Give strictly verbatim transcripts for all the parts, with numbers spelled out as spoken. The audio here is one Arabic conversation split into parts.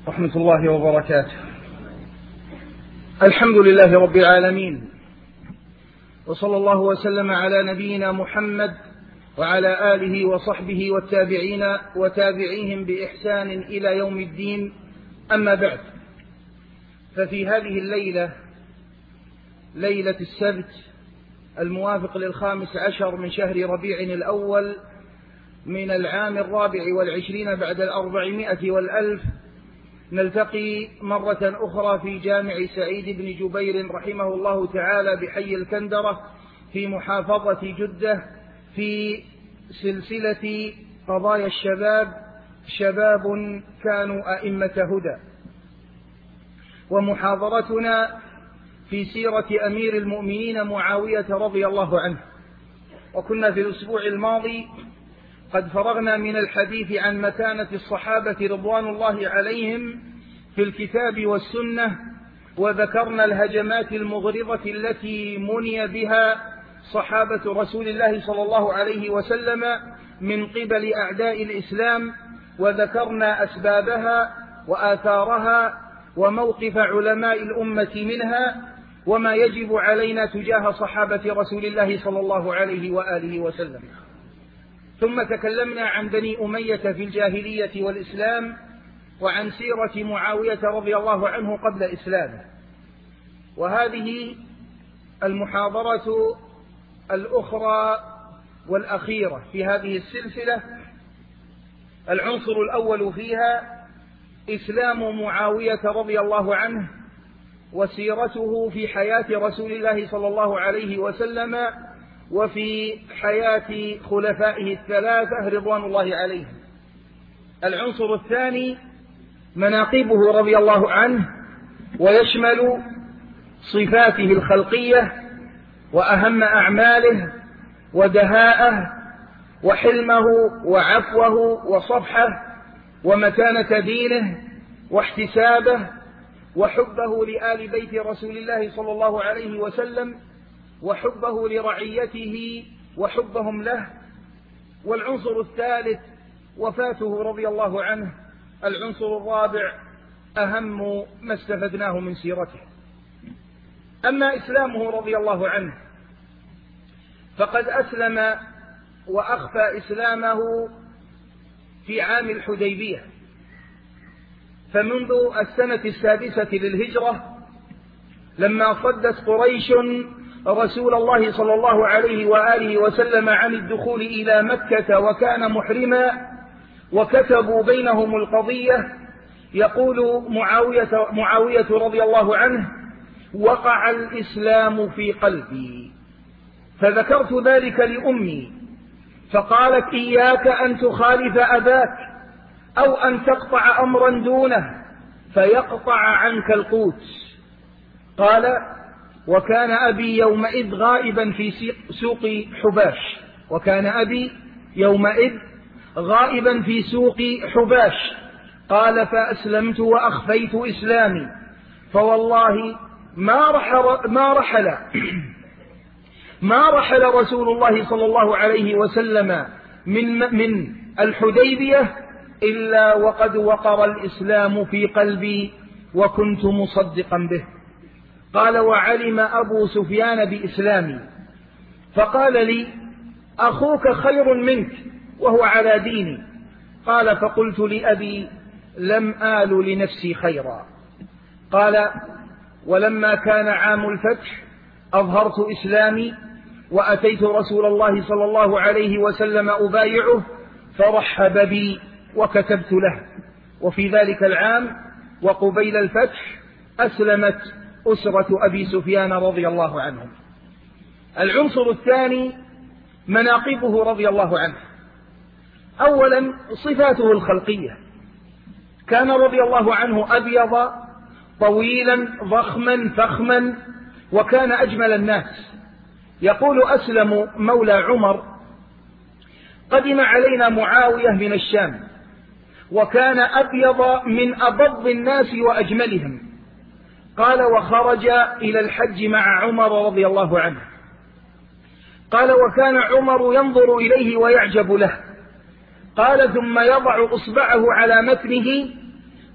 ورحمة الله وبركاته. الحمد لله رب العالمين، وصلى الله وسلم على نبينا محمد وعلى آله وصحبه والتابعين وتابعيهم بإحسان إلى يوم الدين. أما بعد، ففي هذه الليلة، ليلة السبت الموافق للخامس عشر من شهر ربيع الأول من العام الرابع والعشرين بعد الأربعمائة والألف، نلتقي مرة أخرى في جامع سعيد بن جبير رحمه الله تعالى بحي الكندرة في محافظة جدة في سلسلة قضايا الشباب، شباب كانوا أئمة هدى، ومحاضرتنا في سيرة أمير المؤمنين معاوية رضي الله عنه. وكنا في الأسبوع الماضي قد فرغنا من الحديث عن مكانة الصحابة رضوان الله عليهم في الكتاب والسنة، وذكرنا الهجمات المغرضة التي مني بها صحابة رسول الله صلى الله عليه وسلم من قبل أعداء الإسلام، وذكرنا أسبابها وآثارها وموقف علماء الأمة منها، وما يجب علينا تجاه صحابة رسول الله صلى الله عليه وآله وسلم. ثم تكلمنا عن بني أمية في الجاهلية والإسلام، وعن سيرة معاوية رضي الله عنه قبل إسلامه. وهذه المحاضرة الأخرى والأخيرة في هذه السلسلة. العنصر الأول فيها إسلام معاوية رضي الله عنه وسيرته في حياة رسول الله صلى الله عليه وسلم وفي حياة خلفائه الثلاثة رضوان الله عليهم. العنصر الثاني مناقبه رضي الله عنه، ويشمل صفاته الخلقية وأهم أعماله ودهاءه وحلمه وعفوه وصفحه ومتانة دينه واحتسابه وحبه لآل بيت رسول الله صلى الله عليه وسلم وحبه لرعيته وحبهم له. والعنصر الثالث وفاته رضي الله عنه. العنصر الرابع أهم ما استفدناه من سيرته. أما إسلامه رضي الله عنه، فقد أسلم وأخفى إسلامه في عام الحديبية. فمنذ السنة السادسة للهجرة لما صدت قريش رسول الله صلى الله عليه وآله وسلم عن الدخول إلى مكة وكان محرما، وكتبوا بينهم القضية، يقول معاوية, معاوية رضي الله عنه: وقع الإسلام في قلبي، فذكرت ذلك لأمي فقالت: إياك أن تخالف أباك أو أن تقطع أمرا دونه فيقطع عنك القوت. قال: وكان أبي يومئذ غائبا في سوق حباش وكان أبي يومئذ غائبا في سوق حباش قال: فأسلمت وأخفيت إسلامي، فوالله ما رحل ما رحل ما رحل رسول الله صلى الله عليه وسلم من من الحديبية إلا وقد وقر الإسلام في قلبي وكنت مصدقا به. قال: وعلم أبو سفيان بإسلامي فقال لي: أخوك خير منك وهو على ديني. قال: فقلت لأبي: لم آل لنفسي خيرا. قال: ولما كان عام الفتح أظهرت إسلامي وأتيت رسول الله صلى الله عليه وسلم أبايعه فرحب بي وكتبت له. وفي ذلك العام وقبيل الفتح أسلمت أسرة أبي سفيان رضي الله عنهم. العنصر الثاني مناقبه رضي الله عنه. أولا صفاته الخلقية. كان رضي الله عنه أبيض طويلا ضخما فخما، وكان أجمل الناس. يقول أسلم مولى عمر: قدم علينا معاوية من الشام وكان أبيض من أبض الناس وأجملهم. قال: وخرج إلى الحج مع عمر رضي الله عنه. قال: وكان عمر ينظر إليه ويعجب له. قال: ثم يضع إصبعه على متنه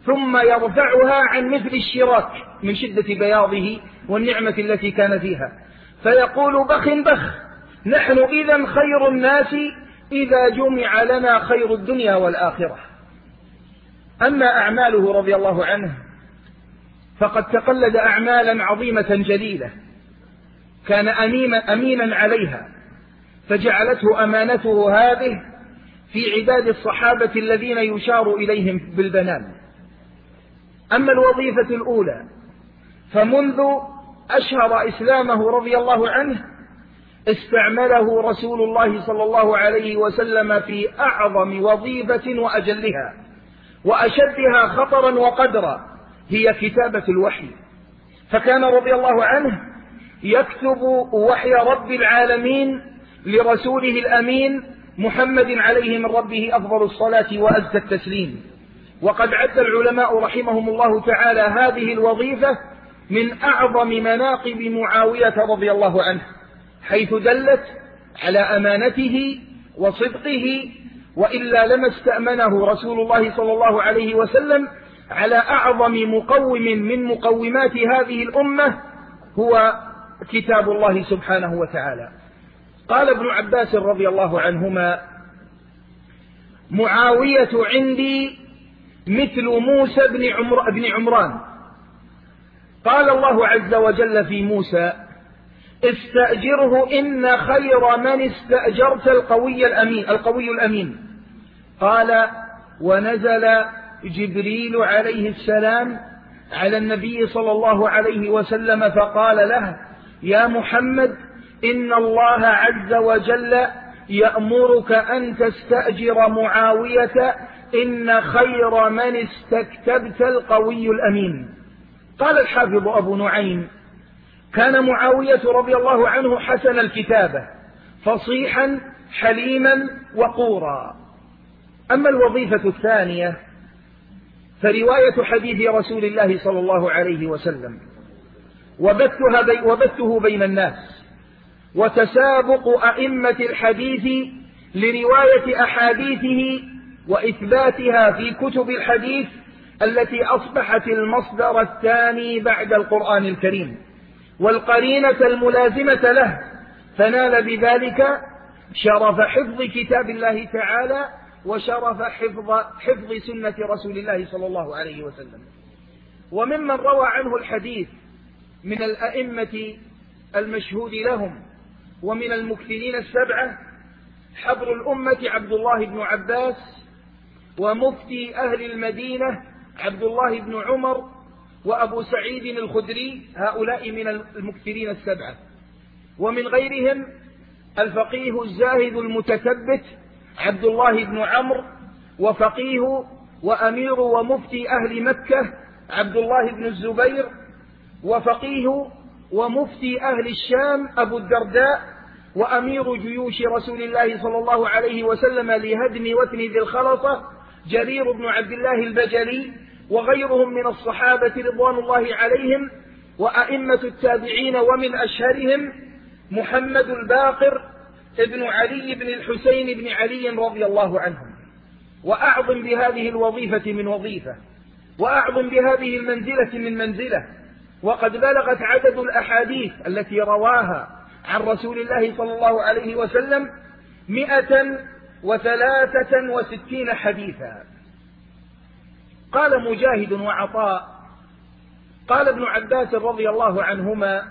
ثم يرفعها عن مثل الشراك من شدة بياضه والنعمة التي كان فيها، فيقول بخ بخ، نحن إذن خير الناس إذا جمع لنا خير الدنيا والآخرة. أما أعماله رضي الله عنه فقد تقلد أعمالا عظيمة جليلة كان أمينا عليها، فجعلته أمانته هذه في عداد الصحابة الذين يشار إليهم بالبنان. أما الوظيفة الأولى فمنذ أشهر إسلامه رضي الله عنه استعمله رسول الله صلى الله عليه وسلم في أعظم وظيفة وأجلها وأشدها خطرا وقدرا، هي كتابة الوحي. فكان رضي الله عنه يكتب وحي رب العالمين لرسوله الأمين محمد عليه من ربه أفضل الصلاة وأزكى التسليم. وقد عد العلماء رحمهم الله تعالى هذه الوظيفة من أعظم مناقب معاوية رضي الله عنه، حيث دلت على أمانته وصدقه، وإلا لما استأمنه رسول الله صلى الله عليه وسلم على أعظم مقوم من مقومات هذه الأمة هو كتاب الله سبحانه وتعالى. قال ابن عباس رضي الله عنهما: معاوية عندي مثل موسى بن, عمر بن عمران. قال الله عز وجل في موسى: استأجره إن خير من استأجرت القوي الأمين القوي الأمين. قال: ونزل جبريل عليه السلام على النبي صلى الله عليه وسلم فقال له: يا محمد إن الله عز وجل يأمرك أن تستأجر معاوية إن خير من استكتبت القوي الأمين. قال الحافظ أبو نعيم: كان معاوية رضي الله عنه حسن الكتابة، فصيحا حليما وقورا. أما الوظيفة الثانية فرواية حديث رسول الله صلى الله عليه وسلم وبثها بي وبثه بين الناس، وتسابق أئمة الحديث لرواية أحاديثه وإثباتها في كتب الحديث التي أصبحت المصدر الثاني بعد القرآن الكريم والقرينة الملازمة له، فنال بذلك شرف حفظ كتاب الله تعالى وشرف حفظ, حفظ سنة رسول الله صلى الله عليه وسلم. وممن روى عنه الحديث من الأئمة المشهود لهم ومن المكثرين السبعة حبر الأمة عبد الله بن عباس، ومفتي أهل المدينة عبد الله بن عمر، وأبو سعيد الخدري، هؤلاء من المكثرين السبعة. ومن غيرهم الفقيه الزاهد المتثبت عبد الله بن عمرو، وفقيه وأمير ومفتي أهل مكة عبد الله بن الزبير، وفقيه ومفتي أهل الشام أبو الدرداء، وأمير جيوش رسول الله صلى الله عليه وسلم لهدم وثن ذي الخلطة جرير بن عبد الله البجلي، وغيرهم من الصحابة رضوان الله عليهم، وأئمة التابعين، ومن أشهرهم محمد الباقر ابن علي بن الحسين بن علي رضي الله عنهم. وأعظم بهذه الوظيفة من وظيفة، وأعظم بهذه المنزلة من منزلة، وقد بلغت عدد الأحاديث التي رواها عن رسول الله صلى الله عليه وسلم مئة وثلاثة وستين حديثا. قال مجاهد وعطاء: قال ابن عباس رضي الله عنهما: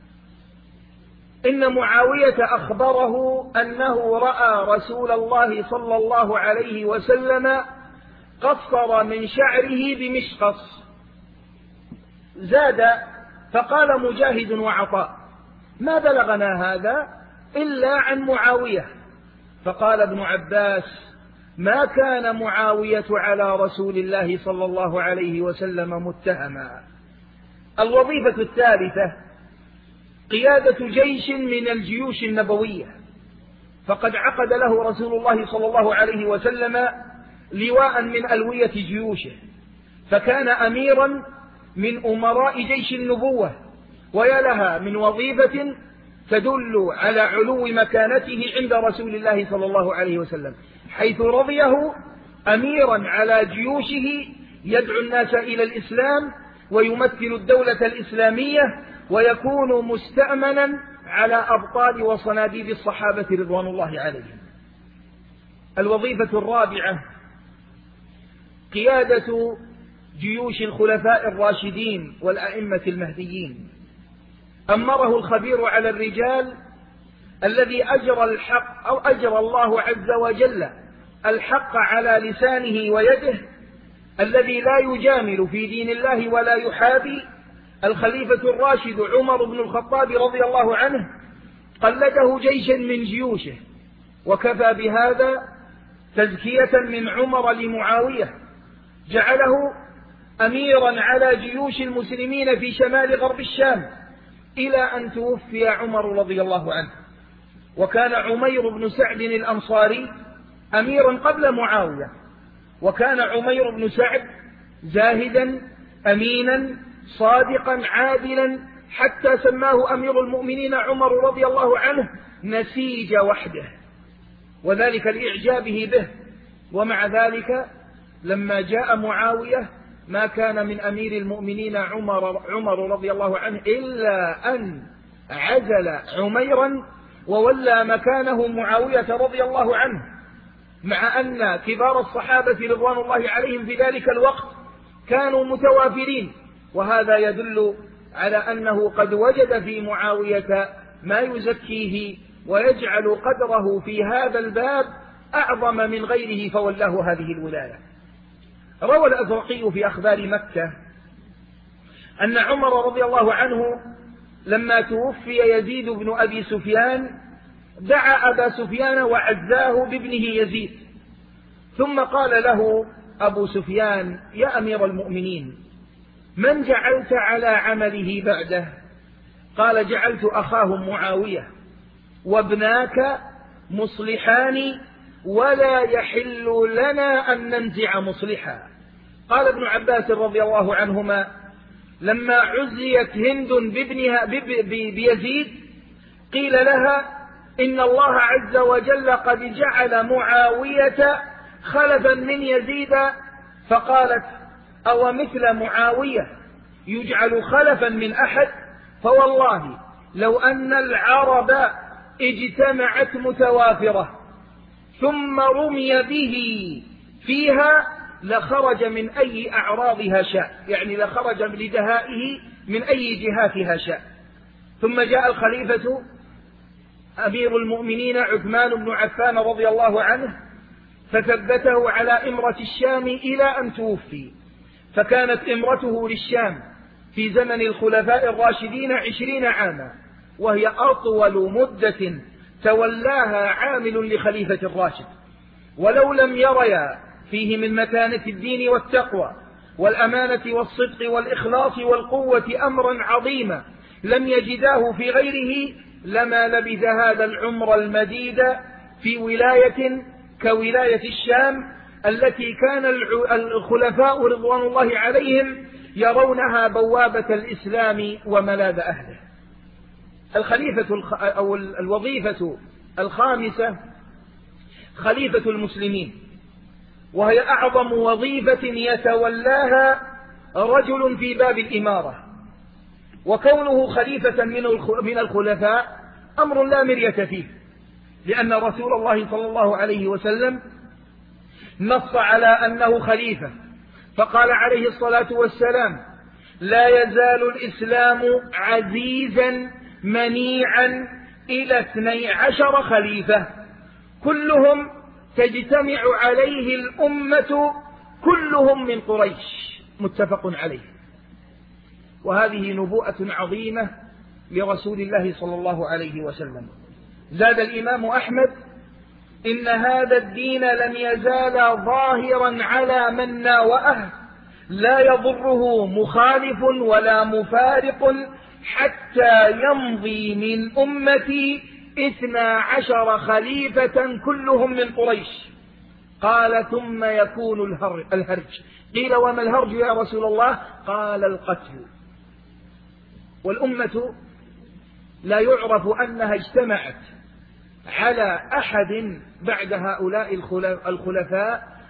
إن معاوية أخبره أنه رأى رسول الله صلى الله عليه وسلم قصر من شعره بمشقص. زاد فقال مجاهد وعطاء: ما بلغنا هذا إلا عن معاوية. فقال ابن عباس: ما كان معاوية على رسول الله صلى الله عليه وسلم متهما. الوظيفة الثالثة قيادة جيش من الجيوش النبوية، فقد عقد له رسول الله صلى الله عليه وسلم لواء من ألوية جيوشه، فكان أميرا من أمراء جيش النبوة، ويا لها من وظيفة تدل على علو مكانته عند رسول الله صلى الله عليه وسلم، حيث رضيه أميرا على جيوشه يدعو الناس إلى الإسلام ويمثل الدولة الإسلامية ويكون مستأمنا على أبطال وصناديد الصحابة رضوان الله عليهم. الوظيفة الرابعة قيادة جيوش الخلفاء الراشدين والأئمة المهديين. أمره الخبير على الرجال الذي أجرى الحق أو أجرى الله عز وجل الحق على لسانه ويده، الذي لا يجامل في دين الله ولا يحابي. الخليفة الراشد عمر بن الخطاب رضي الله عنه قلده جيشا من جيوشه، وكفى بهذا تزكية من عمر لمعاوية، جعله أميرا على جيوش المسلمين في شمال غرب الشام إلى أن توفي عمر رضي الله عنه. وكان عمير بن سعد الأنصاري أميرا قبل معاوية، وكان عمير بن سعد زاهدا أمينا صادقا عادلا، حتى سماه أمير المؤمنين عمر رضي الله عنه نسيج وحده، وذلك لإعجابه به. ومع ذلك لما جاء معاوية ما كان من أمير المؤمنين عمر, عمر رضي الله عنه إلا أن عزل عميرا وولى مكانه معاوية رضي الله عنه، مع أن كبار الصحابة رضوان الله عليهم في ذلك الوقت كانوا متوافرين. وهذا يدل على أنه قد وجد في معاوية ما يزكيه ويجعل قدره في هذا الباب أعظم من غيره، فولاه هذه الولاية. روى الأزرقي في أخبار مكة أن عمر رضي الله عنه لما توفي يزيد بن أبي سفيان دعا أبا سفيان وعزاه بابنه يزيد، ثم قال له أبو سفيان: يا أمير المؤمنين، من جعلت على عمله بعده؟ قال: جعلت أخاه معاوية، وابناك مصلحان ولا يحل لنا أن ننزع مصلحا. قال ابن عباس رضي الله عنهما: لما عزيت هند بابنها بيزيد قيل لها إن الله عز وجل قد جعل معاوية خلفا من يزيد، فقالت: أو مثل معاوية يجعل خلفا من أحد؟ فوالله لو أن العرب اجتمعت متوافرة ثم رمي به فيها لخرج من أي أعراضها شاء، يعني لخرج لدهائه من أي جهاتها شاء. ثم جاء الخليفة أمير المؤمنين عثمان بن عفان رضي الله عنه فثبته على إمرة الشام إلى أن توفي، فكانت إمرته للشام في زمن الخلفاء الراشدين عشرين عاما، وهي أطول مدة تولاها عامل لخليفة الراشد. ولو لم يريا فيه من متانة الدين والتقوى والأمانة والصدق والإخلاص والقوة أمرا عظيما لم يجداه في غيره لما لبث هذا العمر المديد في ولاية كولاية الشام التي كان الخلفاء رضوان الله عليهم يرونها بوابة الإسلام وملاذ أهله. الخليفة الخ... أو الوظيفة الخامسة خليفة المسلمين، وهي أعظم وظيفة يتولاها رجل في باب الإمارة، وكونه خليفة من الخلفاء أمر لا مرية فيه، لأن رسول الله صلى الله عليه وسلم نص على أنه خليفة، فقال عليه الصلاة والسلام: لا يزال الإسلام عزيزا منيعا إلى اثني عشر خليفة كلهم تجتمع عليه الأمة كلهم من قريش، متفق عليه. وهذه نبوءة عظيمة لرسول الله صلى الله عليه وسلم. زاد الإمام أحمد: إن هذا الدين لم يزال ظاهرا على من ناوأه لا يضره مخالف ولا مفارق حتى يمضي من أمتي اثنا عشر خليفة كلهم من قريش. قال: ثم يكون الهرج. قيل: وما الهرج يا رسول الله؟ قال: القتل. والأمة لا يعرف أنها اجتمعت على أحد بعد هؤلاء الخلفاء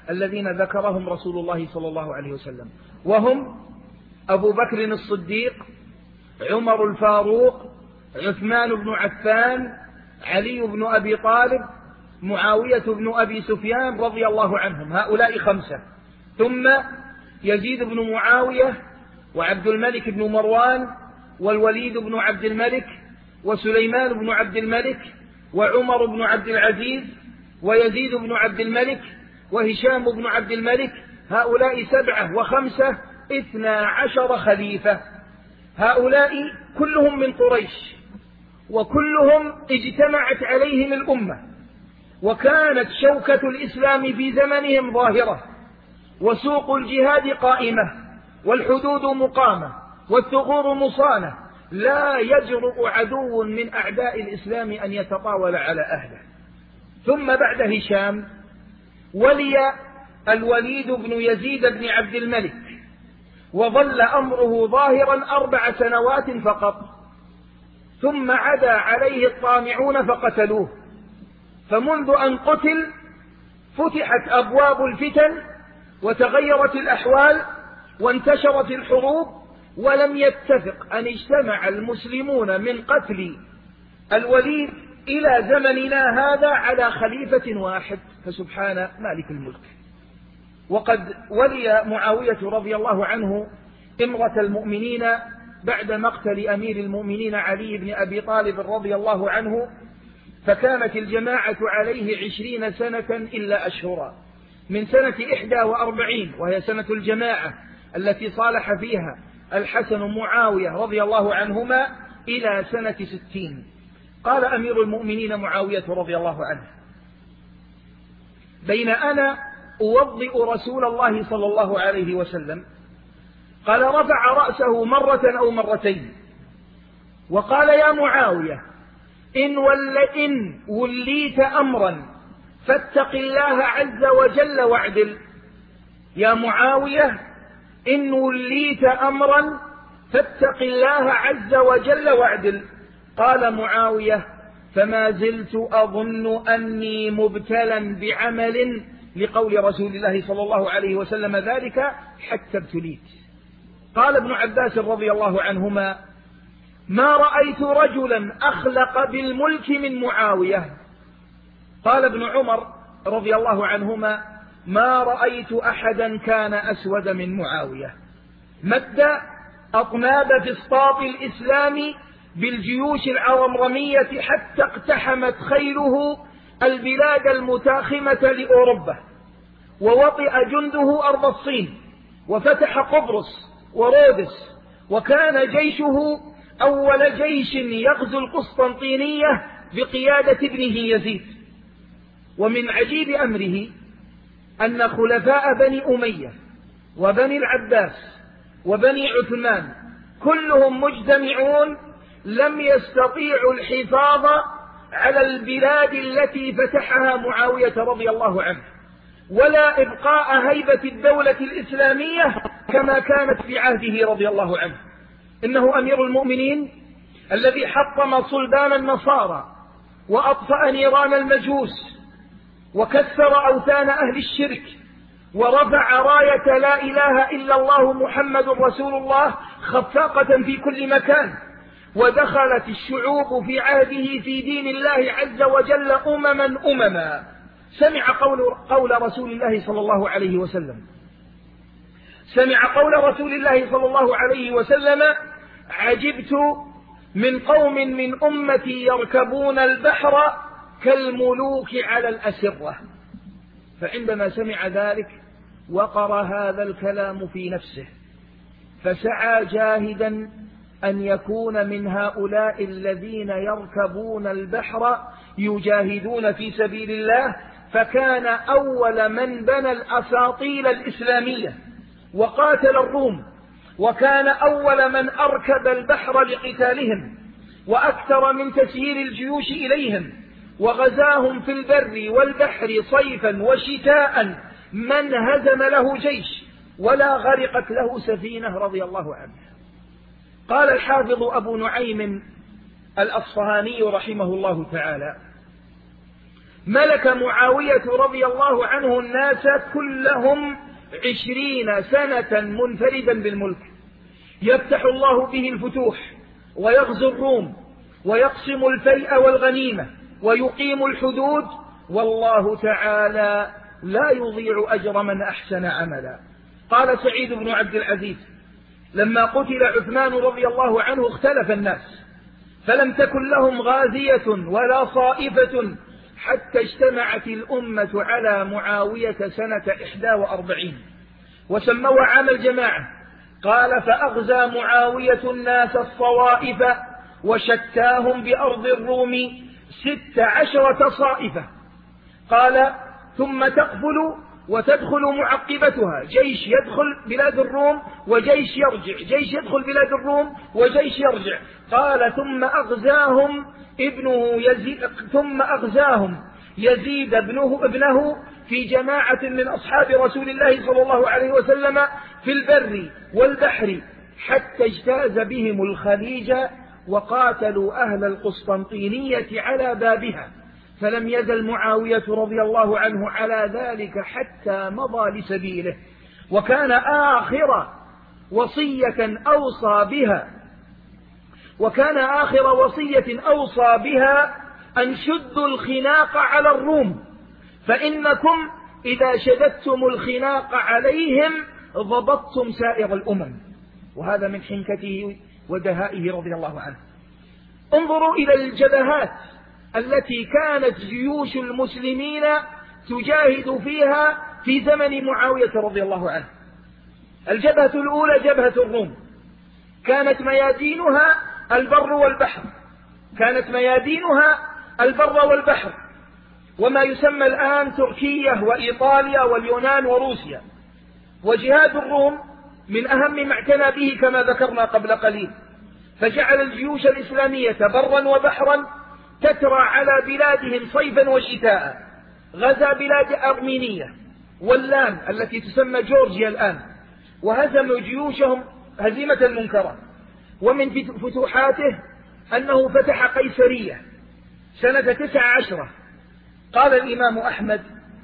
الذين ذكرهم رسول الله صلى الله عليه وسلم، وهم أبو بكر الصديق، عمر الفاروق، عثمان بن عفان، علي بن أبي طالب، معاوية بن أبي سفيان رضي الله عنهم، هؤلاء خمسة. ثم يزيد بن معاوية، وعبد الملك بن مروان، والوليد بن عبد الملك، وسليمان بن عبد الملك، وعمر بن عبد العزيز، ويزيد بن عبد الملك، وهشام بن عبد الملك. هؤلاء سبعة وخمسة اثنا عشر خليفة. هؤلاء كلهم من قريش، وكلهم اجتمعت عليهم الأمة، وكانت شوكة الإسلام في زمنهم ظاهرة، وسوق الجهاد قائمة، والحدود مقامة، والثغور مصانة، لا يجرؤ عدو من أعداء الإسلام أن يتطاول على أهله. ثم بعد هشام ولي الوليد بن يزيد بن عبد الملك، وظل أمره ظاهرا أربع سنوات فقط، ثم عدا عليه الطامعون فقتلوه. فمنذ أن قتل فتحت أبواب الفتن، وتغيرت الأحوال، وانتشرت الحروب، ولم يتفق أن اجتمع المسلمون من قتل الوليد إلى زمننا هذا على خليفة واحد، فسبحان مالك الملك. وقد ولي معاوية رضي الله عنه إمرة المؤمنين بعد مقتل أمير المؤمنين علي بن أبي طالب رضي الله عنه، فكانت الجماعة عليه عشرين سنة إلا أشهرا، من سنة إحدى وأربعين وهي سنة الجماعة التي صالح فيها الحسن معاوية رضي الله عنهما إلى سنة ستين. قال أمير المؤمنين معاوية رضي الله عنه: بين أنا أوضئ رسول الله صلى الله عليه وسلم، قال رفع رأسه مرة أو مرتين وقال: يا معاوية، إن, ول إن وليت أمرا فاتق الله عز وجل واعدل. يا معاوية، إن وليت أمرا فاتق الله عز وجل واعدل. قال معاوية: فما زلت أظن أني مبتلا بعمل لقول رسول الله صلى الله عليه وسلم ذلك حتى ابتليت. قال ابن عباس رضي الله عنهما: ما رأيت رجلا أخلق بالملك من معاوية. قال ابن عمر رضي الله عنهما: ما رأيت أحدا كان أسود من معاوية. مد أطناب فسطاط الإسلام بالجيوش العرمرمية حتى اقتحمت خيله البلاد المتاخمة لأوروبا، ووطئ جنده أرض الصين، وفتح قبرص ورودس، وكان جيشه أول جيش يغزو القسطنطينية بقيادة ابنه يزيد. ومن عجيب أمره أن خلفاء بني أمية وبني العباس وبني عثمان كلهم مجتمعون لم يستطيعوا الحفاظ على البلاد التي فتحها معاوية رضي الله عنه، ولا إبقاء هيبة الدولة الإسلامية كما كانت في عهده رضي الله عنه. إنه أمير المؤمنين الذي حطم صلبان النصارى، وأطفأ نيران المجوس، وكسر أوثان أهل الشرك، ورفع راية لا إله إلا الله محمد رسول الله خفاقة في كل مكان، ودخلت الشعوب في عهده في دين الله عز وجل أمما أمما. سمع قول, قول رسول الله صلى الله عليه وسلم سمع قول رسول الله صلى الله عليه وسلم: عجبت من قوم من أمتي يركبون البحر كالملوك على الأسرة. فعندما سمع ذلك وقر هذا الكلام في نفسه، فسعى جاهدا أن يكون من هؤلاء الذين يركبون البحر يجاهدون في سبيل الله، فكان أول من بنى الأساطيل الإسلامية وقاتل الروم، وكان أول من أركب البحر لقتالهم، وأكثر من تسيير الجيوش إليهم، وغزاهم في البر والبحر صيفا وشتاء، من هزم له جيش ولا غرقت له سفينة رضي الله عنه. قال الحافظ أبو نعيم الأصفهاني رحمه الله تعالى: ملك معاوية رضي الله عنه الناس كلهم عشرين سنة منفردا بالملك، يفتح الله به الفتوح ويغزو الروم ويقسم الفيء والغنيمة ويقيم الحدود، والله تعالى لا يضيع أجر من أحسن عملا. قال سعيد بن عبد العزيز: لما قتل عثمان رضي الله عنه اختلف الناس، فلم تكن لهم غازية ولا صائفة حتى اجتمعت الأمة على معاوية سنة إحدى وأربعين وسموا عام الجماعة. قال: فأغزى معاوية الناس الصوائف وشتاهم بأرض الروم ست عشرة صائفة. قال: ثم تقفل وتدخل معقبتها، جيش يدخل بلاد الروم وجيش يرجع، جيش يدخل بلاد الروم وجيش يرجع. قال: ثم أغزاهم ابنه يزيد ثم أغزاهم يزيد ابنه ابنه في جماعة من أصحاب رسول الله صلى الله عليه وسلم في البر والبحر حتى اجتاز بهم الخليج وقاتلوا أهل القسطنطينية على بابها، فلم يزل معاوية رضي الله عنه على ذلك حتى مضى لسبيله. وكان آخر وصية أوصى بها وكان آخر وصية أوصى بها أن شدوا الخناق على الروم، فإنكم إذا شددتم الخناق عليهم ضبطتم سائر الأمم. وهذا من حنكته ودهائه رضي الله عنه. انظروا إلى الجبهات التي كانت جيوش المسلمين تجاهد فيها في زمن معاوية رضي الله عنه. الجبهة الأولى جبهة الروم، كانت ميادينها البر والبحر كانت ميادينها البر والبحر وما يسمى الآن تركيا وإيطاليا واليونان وروسيا. وجهاد الروم من أهم ما اعتنى به كما ذكرنا قبل قليل، فجعل الجيوش الإسلامية برا وبحرا تترى على بلادهم صيفا وشتاء. غزا بلاد أرمينيا واللام التي تسمى جورجيا الآن، وهزم جيوشهم هزيمة المنكرة. ومن فتوحاته أنه فتح قيسرية سنة تسع عشرة. قال الإمام أحمد: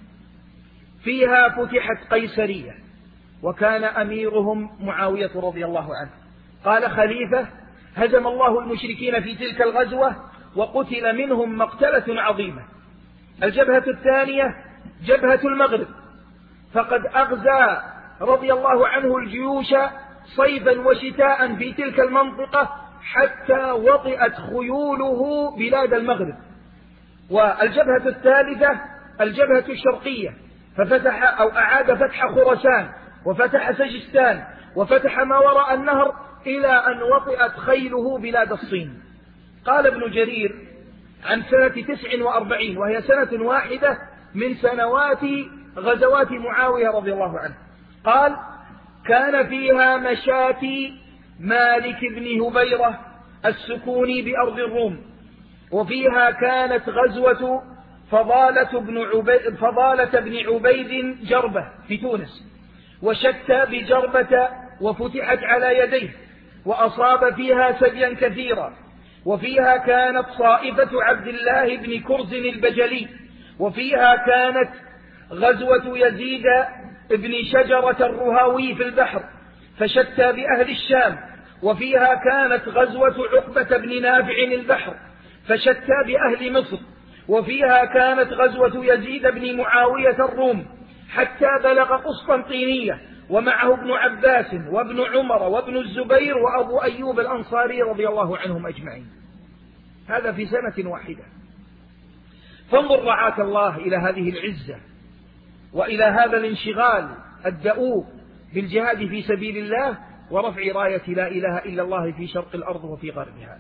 فيها فتحت قيسرية وكان أميرهم معاوية رضي الله عنه. قال خليفة: هزم الله المشركين في تلك الغزوة وقتل منهم مقتلة عظيمة. الجبهة الثانية جبهة المغرب، فقد أغزى رضي الله عنه الجيوش صيفا وشتاء في تلك المنطقة حتى وطئت خيوله بلاد المغرب. والجبهة الثالثة الجبهة الشرقية، ففتح أو أعاد فتح خراسان وفتح سجستان وفتح ما وراء النهر إلى أن وطئت خيله بلاد الصين. قال ابن جرير عن سنة تسع وأربعين، وهي سنة واحدة من سنوات غزوات معاوية رضي الله عنه، قال: كان فيها مشاتي مالك بن هبيرة السكوني بأرض الروم، وفيها كانت غزوة فضالة بن عبيد, فضالة بن عبيد جربة في تونس، وشتى بجربة وفتحت على يديه وأصاب فيها سبيا كثيرا. وفيها كانت صائفة عبد الله بن كرز البجلي، وفيها كانت غزوة يزيد بن شجرة الرهاوي في البحر فشتى بأهل الشام. وفيها كانت غزوة عقبة بن نافع البحر فشتى بأهل مصر. وفيها كانت غزوة يزيد بن معاوية الروم حتى بلغ قسطنطينية، ومعه ابن عباس وابن عمر وابن الزبير وأبو أيوب الأنصاري رضي الله عنهم أجمعين. هذا في سنة واحدة. فانظر رعاك الله إلى هذه العزة وإلى هذا الانشغال الدؤوب بالجهاد في سبيل الله ورفع راية لا إله إلا الله في شرق الأرض وفي غربها.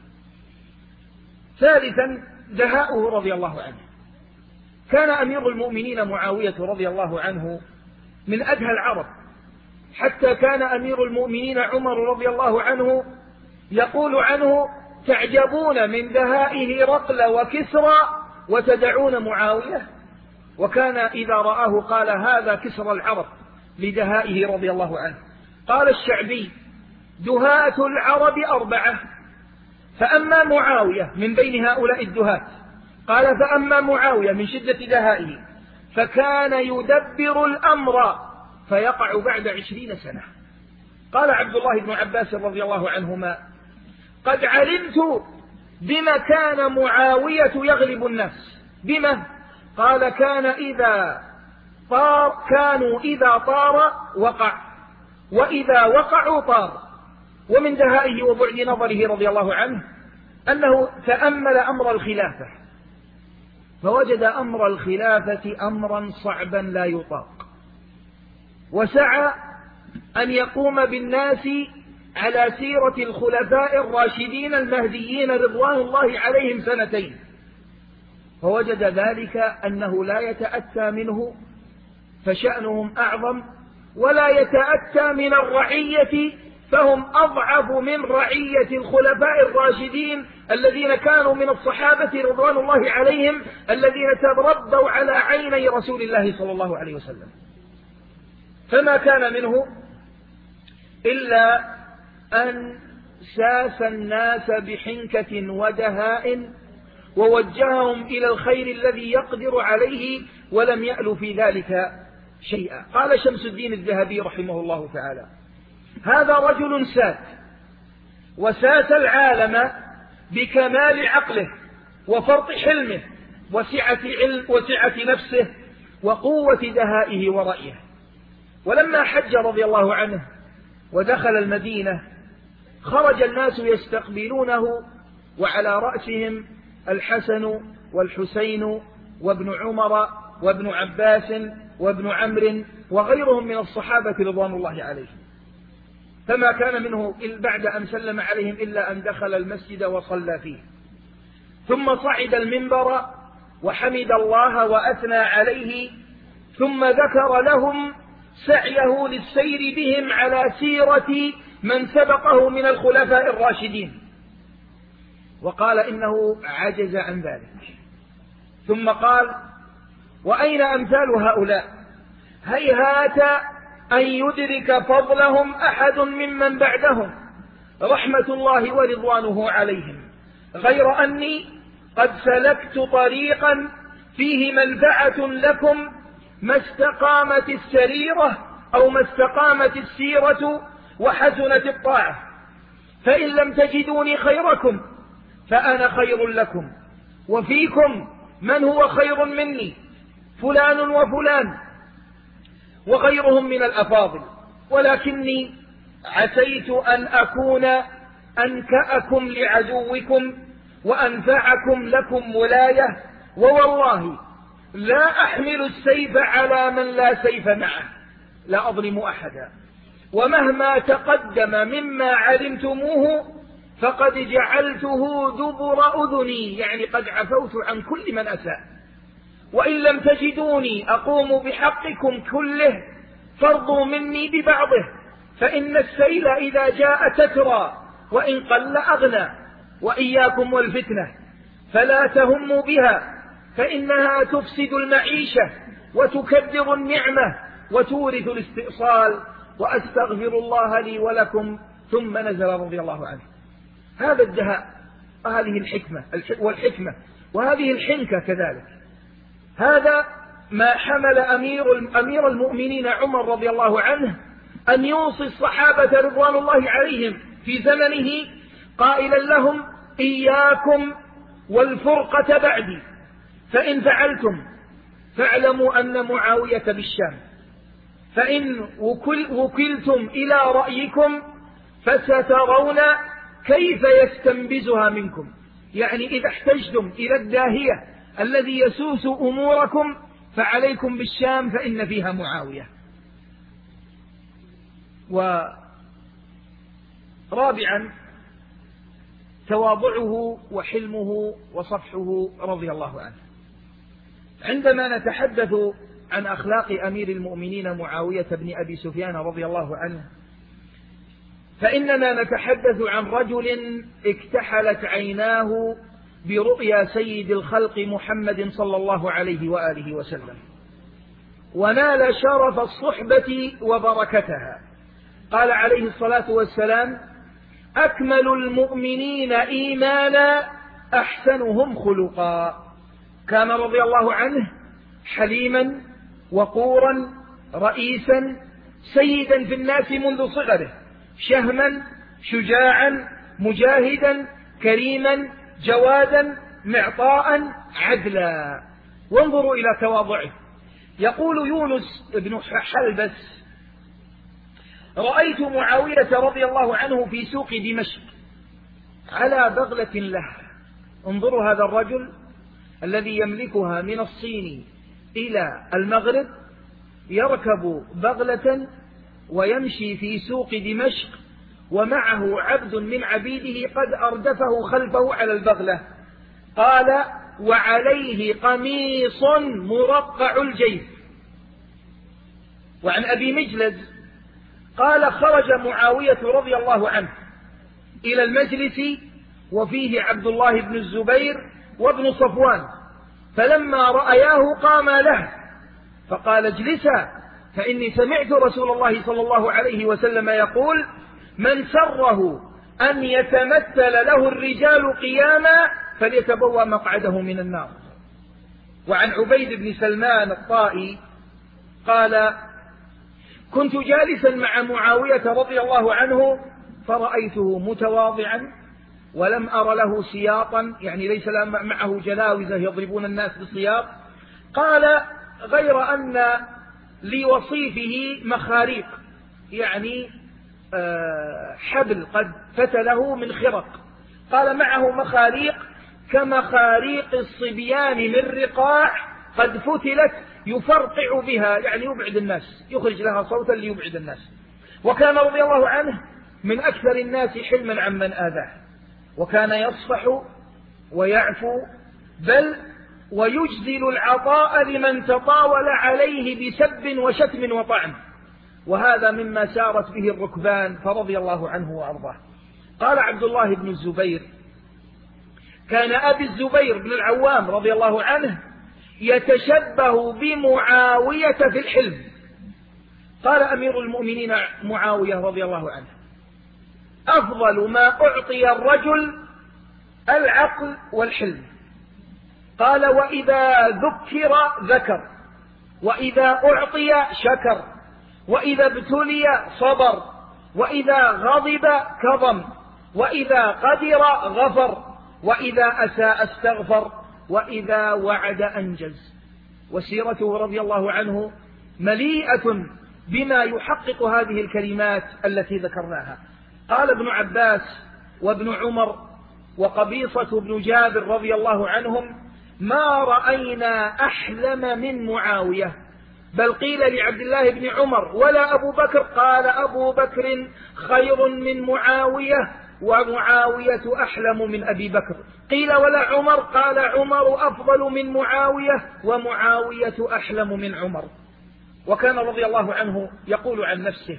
ثالثا دهاؤه رضي الله عنه. كان أمير المؤمنين معاوية رضي الله عنه من أدهى العرب، حتى كان أمير المؤمنين عمر رضي الله عنه يقول عنه: تعجبون من دهائه رقل وكسرى وتدعون معاوية. وكان إذا رآه قال: هذا كسرى العرب لدهائه رضي الله عنه. قال الشعبي: دهاة العرب أربعة، فأما معاوية من بين هؤلاء الدهاة قال فأما معاوية من شدة دهائه فكان يدبر الأمر فيقع بعد عشرين سنة. قال عبد الله بن عباس رضي الله عنهما قد علمت بما كان معاوية يغلب الناس. بما؟ قال كان إذا طار كانوا إذا طار وقع، وإذا وقعوا طار. ومن دهائه وبعد نظره رضي الله عنه أنه تأمل أمر الخلافة فوجد أمر الخلافة أمرا صعبا لا يطاق، وسعى أن يقوم بالناس على سيرة الخلفاء الراشدين المهديين رضوان الله عليهم سنتين، فوجد ذلك أنه لا يتأتى منه فشأنهم أعظم، ولا يتأتى من الرعية فهم أضعف من رعية الخلفاء الراشدين الذين كانوا من الصحابة رضوان الله عليهم الذين تربوا على عيني رسول الله صلى الله عليه وسلم. فما كان منه إلا أن ساس الناس بحنكة ودهاء ووجههم إلى الخير الذي يقدر عليه ولم يأل في ذلك شيئا. قال شمس الدين الذهبي رحمه الله تعالى هذا رجل سات وساس العالم بكمال عقله وفرط حلمه وسعة, علم وسعة نفسه وقوة دهائه ورأيه. ولما حج رضي الله عنه ودخل المدينة خرج الناس يستقبلونه وعلى رأسهم الحسن والحسين وابن عمر وابن عباس وابن عمرو وغيرهم من الصحابة رضوان الله عليهم. فما كان منه بعد أن سلم عليهم إلا أن دخل المسجد وصلى فيه، ثم صعد المنبر وحمد الله وأثنى عليه، ثم ذكر لهم سعيه للسير بهم على سيرة من سبقه من الخلفاء الراشدين، وقال إنه عجز عن ذلك. ثم قال وأين أمثال هؤلاء؟ هيهات أن يدرك فضلهم أحد ممن بعدهم رحمة الله ورضوانه عليهم، غير أني قد سلكت طريقا فيه منفعة لكم ما استقامت السريرة أو ما استقامت السيرة وحسنت الطاعة، فإن لم تجدوني خيركم فأنا خير لكم، وفيكم من هو خير مني فلان وفلان وغيرهم من الأفاضل، ولكني عسيت أن أكون أنكأكم لعدوكم وأنفعكم لكم ولاية، ووالله لا أحمل السيف على من لا سيف معه، لا أظلم أحدا، ومهما تقدم مما علمتموه فقد جعلته دبر أذني، يعني قد عفوت عن كل من أساء، وإن لم تجدوني أقوم بحقكم كله فارضوا مني ببعضه، فإن السيل إذا جاء تترى وإن قل أغنى، وإياكم والفتنة فلا تهموا بها فإنها تفسد المعيشة وتكدر النعمة وتورث الاستئصال، وأستغفر الله لي ولكم. ثم نزل رضي الله عنه. هذا الدهاء وهذه الحكمة والحكمة وهذه الحنكة كذلك، هذا ما حمل أمير, أمير المؤمنين عمر رضي الله عنه أن يوصي الصحابة رضوان الله عليهم في زمنه قائلا لهم إياكم والفرقة بعدي، فإن فعلتم فاعلموا أن معاوية بالشام، فإن وكل وكلتم إلى رأيكم فسترون كيف يستنبزها منكم، يعني إذا احتجتم إلى الداهية الذي يسوس أموركم فعليكم بالشام فإن فيها معاوية. ورابعا تواضعه وحلمه وصفحه رضي الله عنه. عندما نتحدث عن أخلاق أمير المؤمنين معاوية بن أبي سفيان رضي الله عنه فإننا نتحدث عن رجل اكتحلت عيناه برؤيا سيد الخلق محمد صلى الله عليه وآله وسلم، ونال شرف الصحبة وبركتها. قال عليه الصلاة والسلام أكمل المؤمنين إيمانا أحسنهم خلقا. كان رضي الله عنه حليما وقورا رئيسا سيدا في الناس منذ صغره، شهما شجاعا مجاهدا كريما جوادا معطاء عدلا. وانظروا إلى تواضعه. يقول يونس بن حلبس: رأيت معاوية رضي الله عنه في سوق دمشق على بغلة له. انظروا هذا الرجل الذي يملكها من الصين إلى المغرب يركب بغلة ويمشي في سوق دمشق ومعه عبد من عبيده قد أردفه خلفه على البغلة. قال: وعليه قميص مرقع الجيب. وعن أبي مجلز قال: خرج معاوية رضي الله عنه إلى المجلس وفيه عبد الله بن الزبير وابن صفوان، فلما رأياه قام له فقال: اجلسا، فإني سمعت رسول الله صلى الله عليه وسلم يقول: من سره أن يتمثل له الرجال قياما فليتبوأ مقعده من النار. وعن عبيد بن سلمان الطائي قال: كنت جالسا مع معاوية رضي الله عنه فرأيته متواضعا ولم أر له سياطا، يعني ليس معه جلاوزة يضربون الناس بالسياط. قال: غير أن لوصيفه مخاريق، يعني حبل قد فتله من خرق. قال: معه مخاريق كمخاريق الصبيان من رقاع قد فتلت يفرقع بها، يعني يبعد الناس، يخرج لها صوتا ليبعد الناس. وكان رضي الله عنه من أكثر الناس حلما عمن آذاه، وكان يصفح ويعفو، بل ويجزل العطاء لمن تطاول عليه بسب وشتم وطعن، وهذا مما سارت به الركبان فرضي الله عنه وأرضاه. قال عبد الله بن الزبير: كان أبي الزبير بن العوام رضي الله عنه يتشبه بمعاوية في الحلم. قال أمير المؤمنين معاوية رضي الله عنه: أفضل ما أعطي الرجل العقل والحلم. قال: وإذا ذكر ذكر، وإذا أعطي شكر، وإذا ابتلي صبر، وإذا غضب كظم، وإذا قدر غفر، وإذا أساء استغفر، وإذا وعد أنجز. وسيرته رضي الله عنه مليئة بما يحقق هذه الكلمات التي ذكرناها. قال ابن عباس وابن عمر وقبيصة بن جابر رضي الله عنهم: ما رأينا أحلم من معاوية. بل قيل لعبد الله بن عمر: ولا أبو بكر؟ قال: أبو بكر خير من معاوية، ومعاوية أحلم من أبي بكر. قيل: ولا عمر؟ قال: عمر أفضل من معاوية، ومعاوية أحلم من عمر. وكان رضي الله عنه يقول عن نفسه: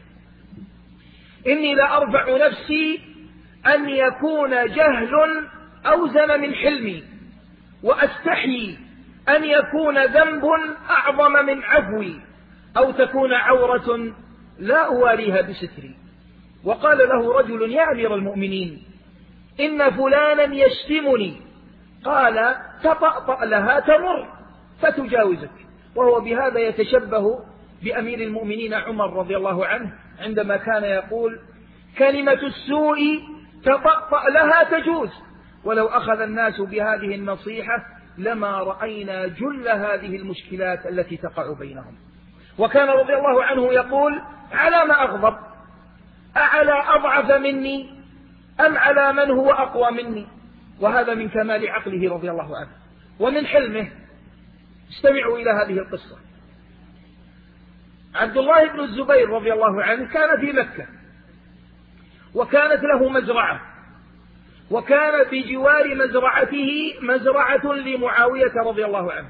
إني لأرفع نفسي أن يكون جهل أوزن من حلمي، وأستحيي أن يكون ذنب أعظم من عفوي، أو تكون عورة لا أواريها بستري. وقال له رجل: يا أمير المؤمنين، إن فلانا يشتمني. قال: تطأطأ لها تمر فتجاوزك. وهو بهذا يتشبه بأمير المؤمنين عمر رضي الله عنه عندما كان يقول: كلمة السوء تطأطأ لها تجوز، ولو أخذ الناس بهذه النصيحة لما رأينا جل هذه المشكلات التي تقع بينهم. وكان رضي الله عنه يقول: على ما أغضب؟ أعلى أضعف مني أم على من هو أقوى مني؟ وهذا من كمال عقله رضي الله عنه ومن حلمه. استمعوا إلى هذه القصة. عبد الله بن الزبير رضي الله عنه كان في مكة، وكانت له مزرعة، وكان بجوار مزرعته مزرعة لمعاوية رضي الله عنه.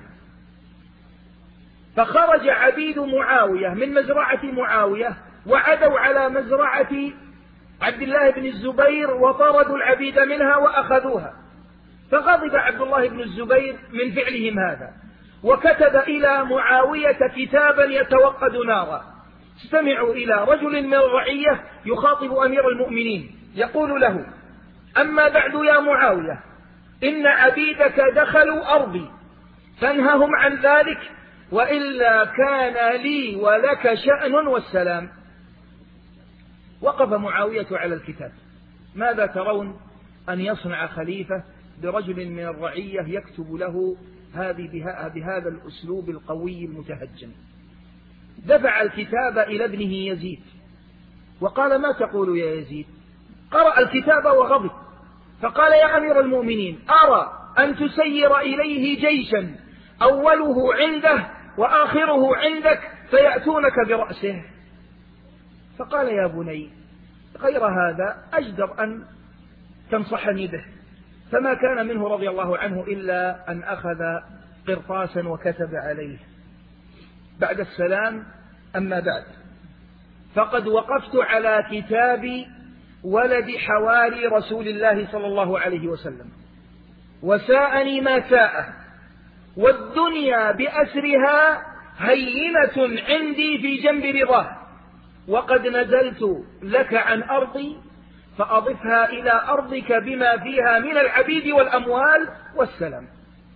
فخرج عبيد معاوية من مزرعة معاوية وعدوا على مزرعة عبد الله بن الزبير وطردوا العبيد منها وأخذوها. فغضب عبد الله بن الزبير من فعلهم هذا، وكتب إلى معاوية كتابا يتوقد نارا. استمعوا إلى رجل من الرعية يخاطب أمير المؤمنين يقول له: أما بعد يا معاوية، إن عبيدك دخلوا أرضي فانههم عن ذلك وإلا كان لي ولك شأن والسلام. وقف معاوية على الكتاب. ماذا ترون أن يصنع خليفة برجل من الرعية يكتب له هذه بهذا الأسلوب القوي المتهجم؟ دفع الكتاب إلى ابنه يزيد وقال: ما تقول يا يزيد؟ قرأ الكتاب وغضب فقال: يا أمير المؤمنين، أرى أن تسير إليه جيشا أوله عنده وآخره عندك فيأتونك برأسه. فقال: يا بني، غير هذا أجدر أن تنصحني به. فما كان منه رضي الله عنه إلا أن أخذ قرطاسا وكتب عليه: بعد السلام، أما بعد، فقد وقفت على كتاب ولد حواري رسول الله صلى الله عليه وسلم، وساءني ما ساءه، والدنيا بأسرها هينة عندي في جنب رضاه، وقد نزلت لك عن أرضي فأضفها إلى أرضك بما فيها من العبيد والأموال والسلام.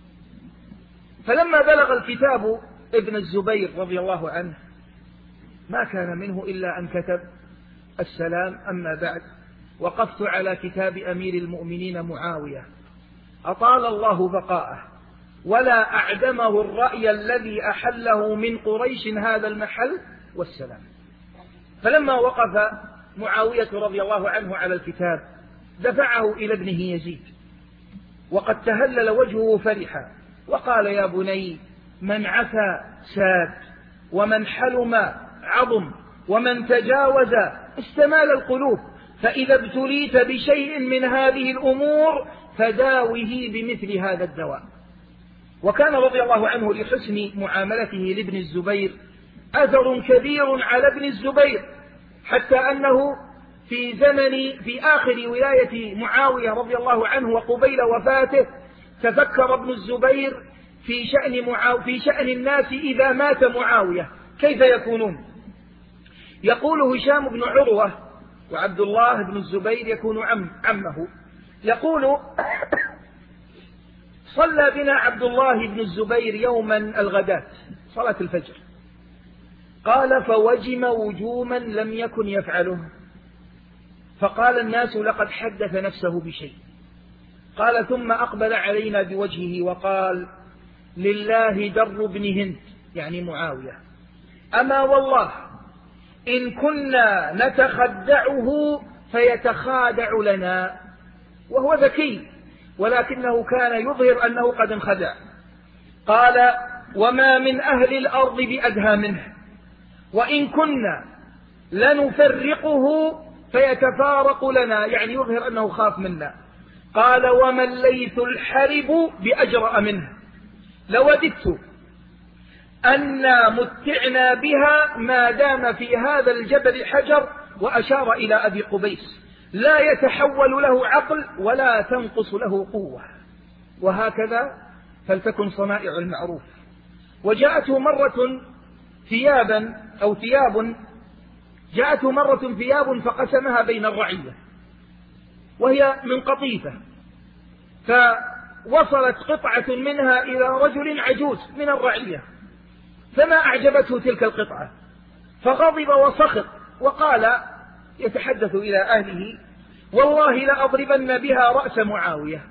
فلما بلغ الكتاب ابن الزبير رضي الله عنه ما كان منه إلا أن كتب: السلام، أما بعد، وقفت على كتاب أمير المؤمنين معاوية أطال الله بقاءه ولا أعدمه الرأي الذي أحله من قريش هذا المحل والسلام. فلما وقف معاوية رضي الله عنه على الكتاب دفعه إلى ابنه يزيد وقد تهلل وجهه فرحا وقال: يا بني، من عفا ساد، ومن حلم عظم، ومن تجاوز استمال القلوب، فإذا ابتليت بشيء من هذه الأمور فداوه بمثل هذا الدواء. وكان رضي الله عنه لحسن معاملته لابن الزبير أثر كبير على ابن الزبير، حتى أنه في زمن في آخر ولاية معاوية رضي الله عنه وقبيل وفاته تفكر ابن الزبير في شأن, معاو في شأن الناس إذا مات معاوية كيف يكونون. يقول هشام بن عروة وعبد الله بن الزبير يكون عم عمه يقول: صلى بنا عبد الله بن الزبير يوما الغداة صلاة الفجر، قال: فوجم وجوما لم يكن يفعله، فقال الناس: لقد حدث نفسه بشيء. قال: ثم أقبل علينا بوجهه وقال: لله در بن هند، يعني معاوية، أما والله إن كنا نتخدعه فيتخادع لنا. وهو ذكي ولكنه كان يظهر أنه قد انخدع. قال: وما من أهل الأرض بأدهى منه، وإن كنا لنفرقه فيتفارق لنا، يعني يظهر أنه خاف منا. قال: وما الليث الحرب بأجرأ منه، لوددت أن متعنا بها ما دام في هذا الجبل حجر، وأشار إلى أبي قبيس، لا يتحول له عقل ولا تنقص له قوة. وهكذا فلتكن صنائع المعروف. وجاءته مرة ثيابا أو ثياب جاءته مرة ثياب فقسمها بين الرعية وهي من قطيفة، فوصلت قطعة منها إلى رجل عجوز من الرعية فما أعجبته تلك القطعة فغضب وسخط وقال يتحدث إلى أهله: والله لأضربن بها رأس معاوية.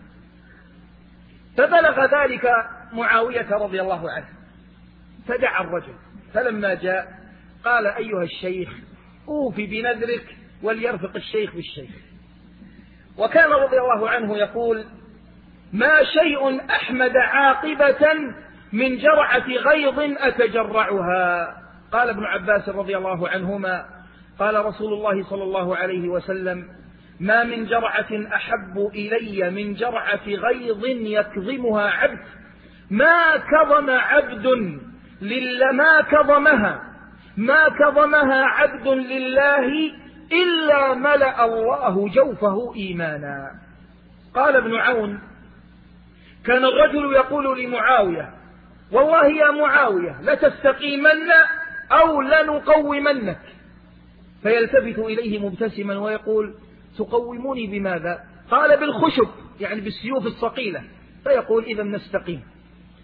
فبلغ ذلك معاوية رضي الله عنه فدعا الرجل، فلما جاء قال: أيها الشيخ، أوفي بنذرك وليرفق الشيخ بالشيخ. وكان رضي الله عنه يقول: ما شيء أحمد عاقبة من جرعة غيظ أتجرعها. قال ابن عباس رضي الله عنهما: قال رسول الله صلى الله عليه وسلم: ما من جرعة أحب إلي من جرعة غيظ يكظمها عبد، ما كظم عبد لله ما كظمها ما كظمها عبد لله إلا ملأ الله جوفه إيمانا. قال ابن عون: كان الرجل يقول لمعاوية: والله يا معاوية لتستقيمن أو لنقومنك، فيلتفت إليه مبتسما ويقول: تقوموني بماذا؟ قال: بالخشب، يعني بالسيوف الصقيلة. فيقول: إذا نستقيم.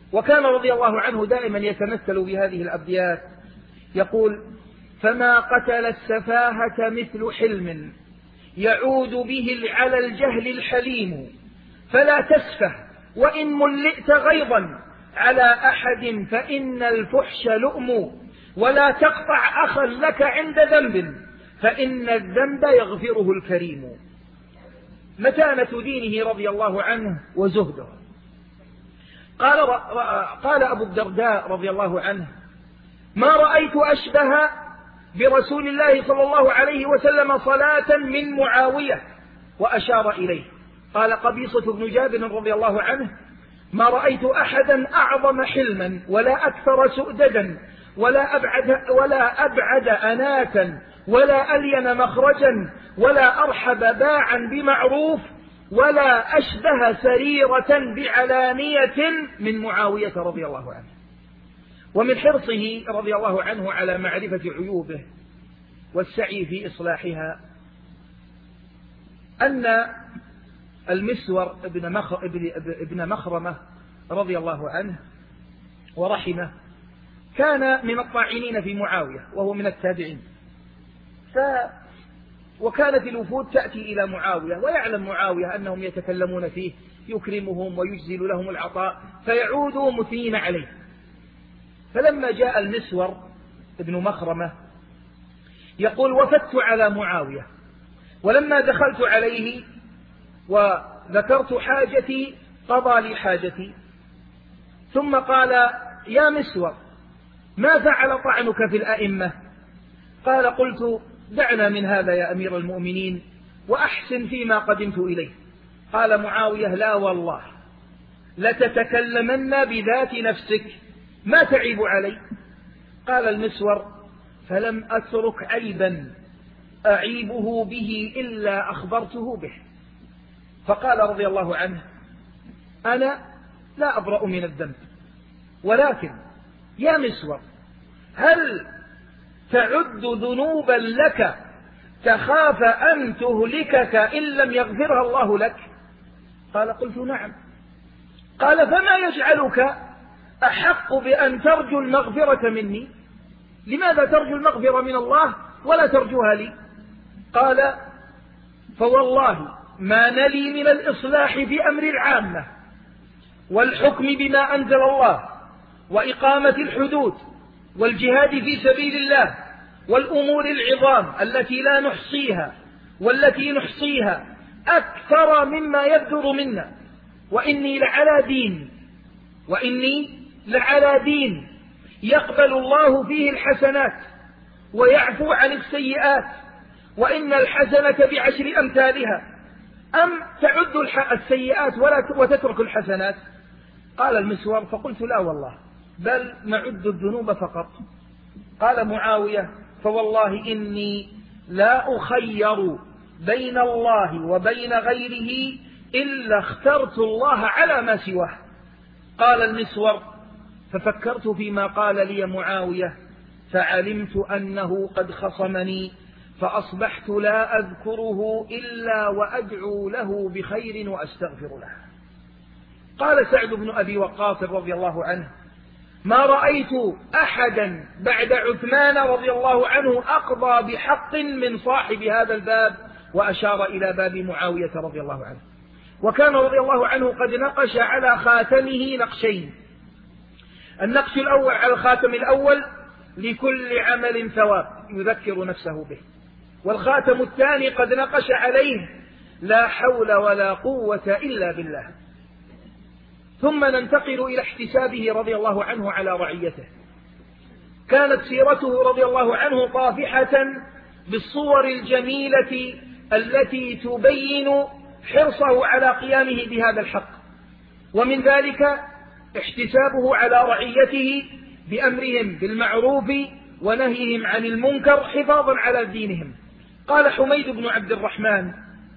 وكان رضي الله عنه دائما يتمثل بهذه الأبيات، يقول: فما قتل السفاهة مثل حلم يعود به على الجهل الحليم، فلا تسفه وإن ملئت غيظا على أحد فإن الفحش لؤم، ولا تقطع أخا لك عند ذنب فإن الذنب يغفره الكريم. متانة دينه رضي الله عنه وزهده. قال, قال أبو الدرداء رضي الله عنه: ما رأيت أشبه برسول الله صلى الله عليه وسلم صلاة من معاوية، وأشار إليه. قال قبيصة بن جابر رضي الله عنه: ما رأيت أحدا أعظم حلما ولا أكثر سؤددا ولا أبعد, ولا أبعد أناتا ولا ألين مخرجا ولا أرحب باعا بمعروف ولا أشبه سريرة بعلانية من معاوية رضي الله عنه. ومن حرصه رضي الله عنه على معرفة عيوبه والسعي في إصلاحها أن المسور ابن مخرمة رضي الله عنه ورحمه كان من الطاعنين في معاوية وهو من التابعين، ف وكانت الوفود تأتي إلى معاوية ويعلم معاوية أنهم يتكلمون فيه، يكرمهم ويجزل لهم العطاء فيعودوا مثنين عليه. فلما جاء المسور ابن مخرمة يقول: وفدت على معاوية، ولما دخلت عليه وذكرت حاجتي قضى لي حاجتي، ثم قال: يا مسور ما فعل طعنك في الأئمة؟ قال: قلت: دعنا من هذا يا أمير المؤمنين وأحسن فيما قدمت إليه. قال معاوية: لا والله لتتكلمن بذات نفسك، ما تعيب علي؟ قال المسور: فلم أترك عيبا أعيبه به إلا أخبرته به. فقال رضي الله عنه: أنا لا أبرأ من الذنب، ولكن يا مسور هل تعد ذنوبا لك تخاف أن تهلكك إن لم يغفرها الله لك؟ قال: قلت: نعم. قال: فما يجعلك أحق بأن ترجو المغفرة مني؟ لماذا ترجو المغفرة من الله ولا ترجوها لي؟ قال: فوالله ما نلي من الإصلاح في أمر العامة والحكم بما أنزل الله وإقامة الحدود والجهاد في سبيل الله والأمور العظام التي لا نحصيها والتي نحصيها أكثر مما يبدر منا، وإني لعلى دين وإني لعلى دين يقبل الله فيه الحسنات ويعفو عن السيئات، وإن الحسنة بعشر أمثالها، أم تعد السيئات ولا وتترك الحسنات؟ قال المسور: فقلت: لا والله، بل نعد الذنوب فقط. قال معاوية: فوالله إني لا أخير بين الله وبين غيره إلا اخترت الله على ما سواه. قال المسور: ففكرت فيما قال لي معاوية فعلمت أنه قد خصمني، فأصبحت لا أذكره إلا وأدعو له بخير وأستغفر له. قال سعد بن أبي وقاص رضي الله عنه: ما رأيت أحدا بعد عثمان رضي الله عنه أقضى بحق من صاحب هذا الباب، وأشار إلى باب معاوية رضي الله عنه. وكان رضي الله عنه قد نقش على خاتمه نقشين: النقش الأول على الخاتم الأول لكل عمل ثواب يذكر نفسه به، والخاتم الثاني قد نقش عليه: لا حول ولا قوة إلا بالله. ثم ننتقل إلى احتسابه رضي الله عنه على رعيته. كانت سيرته رضي الله عنه طافحة بالصور الجميلة التي تبين حرصه على قيامه بهذا الحق، ومن ذلك احتسابه على رعيته بأمرهم بالمعروف ونهيهم عن المنكر حفاظا على دينهم. قال حميد بن عبد الرحمن: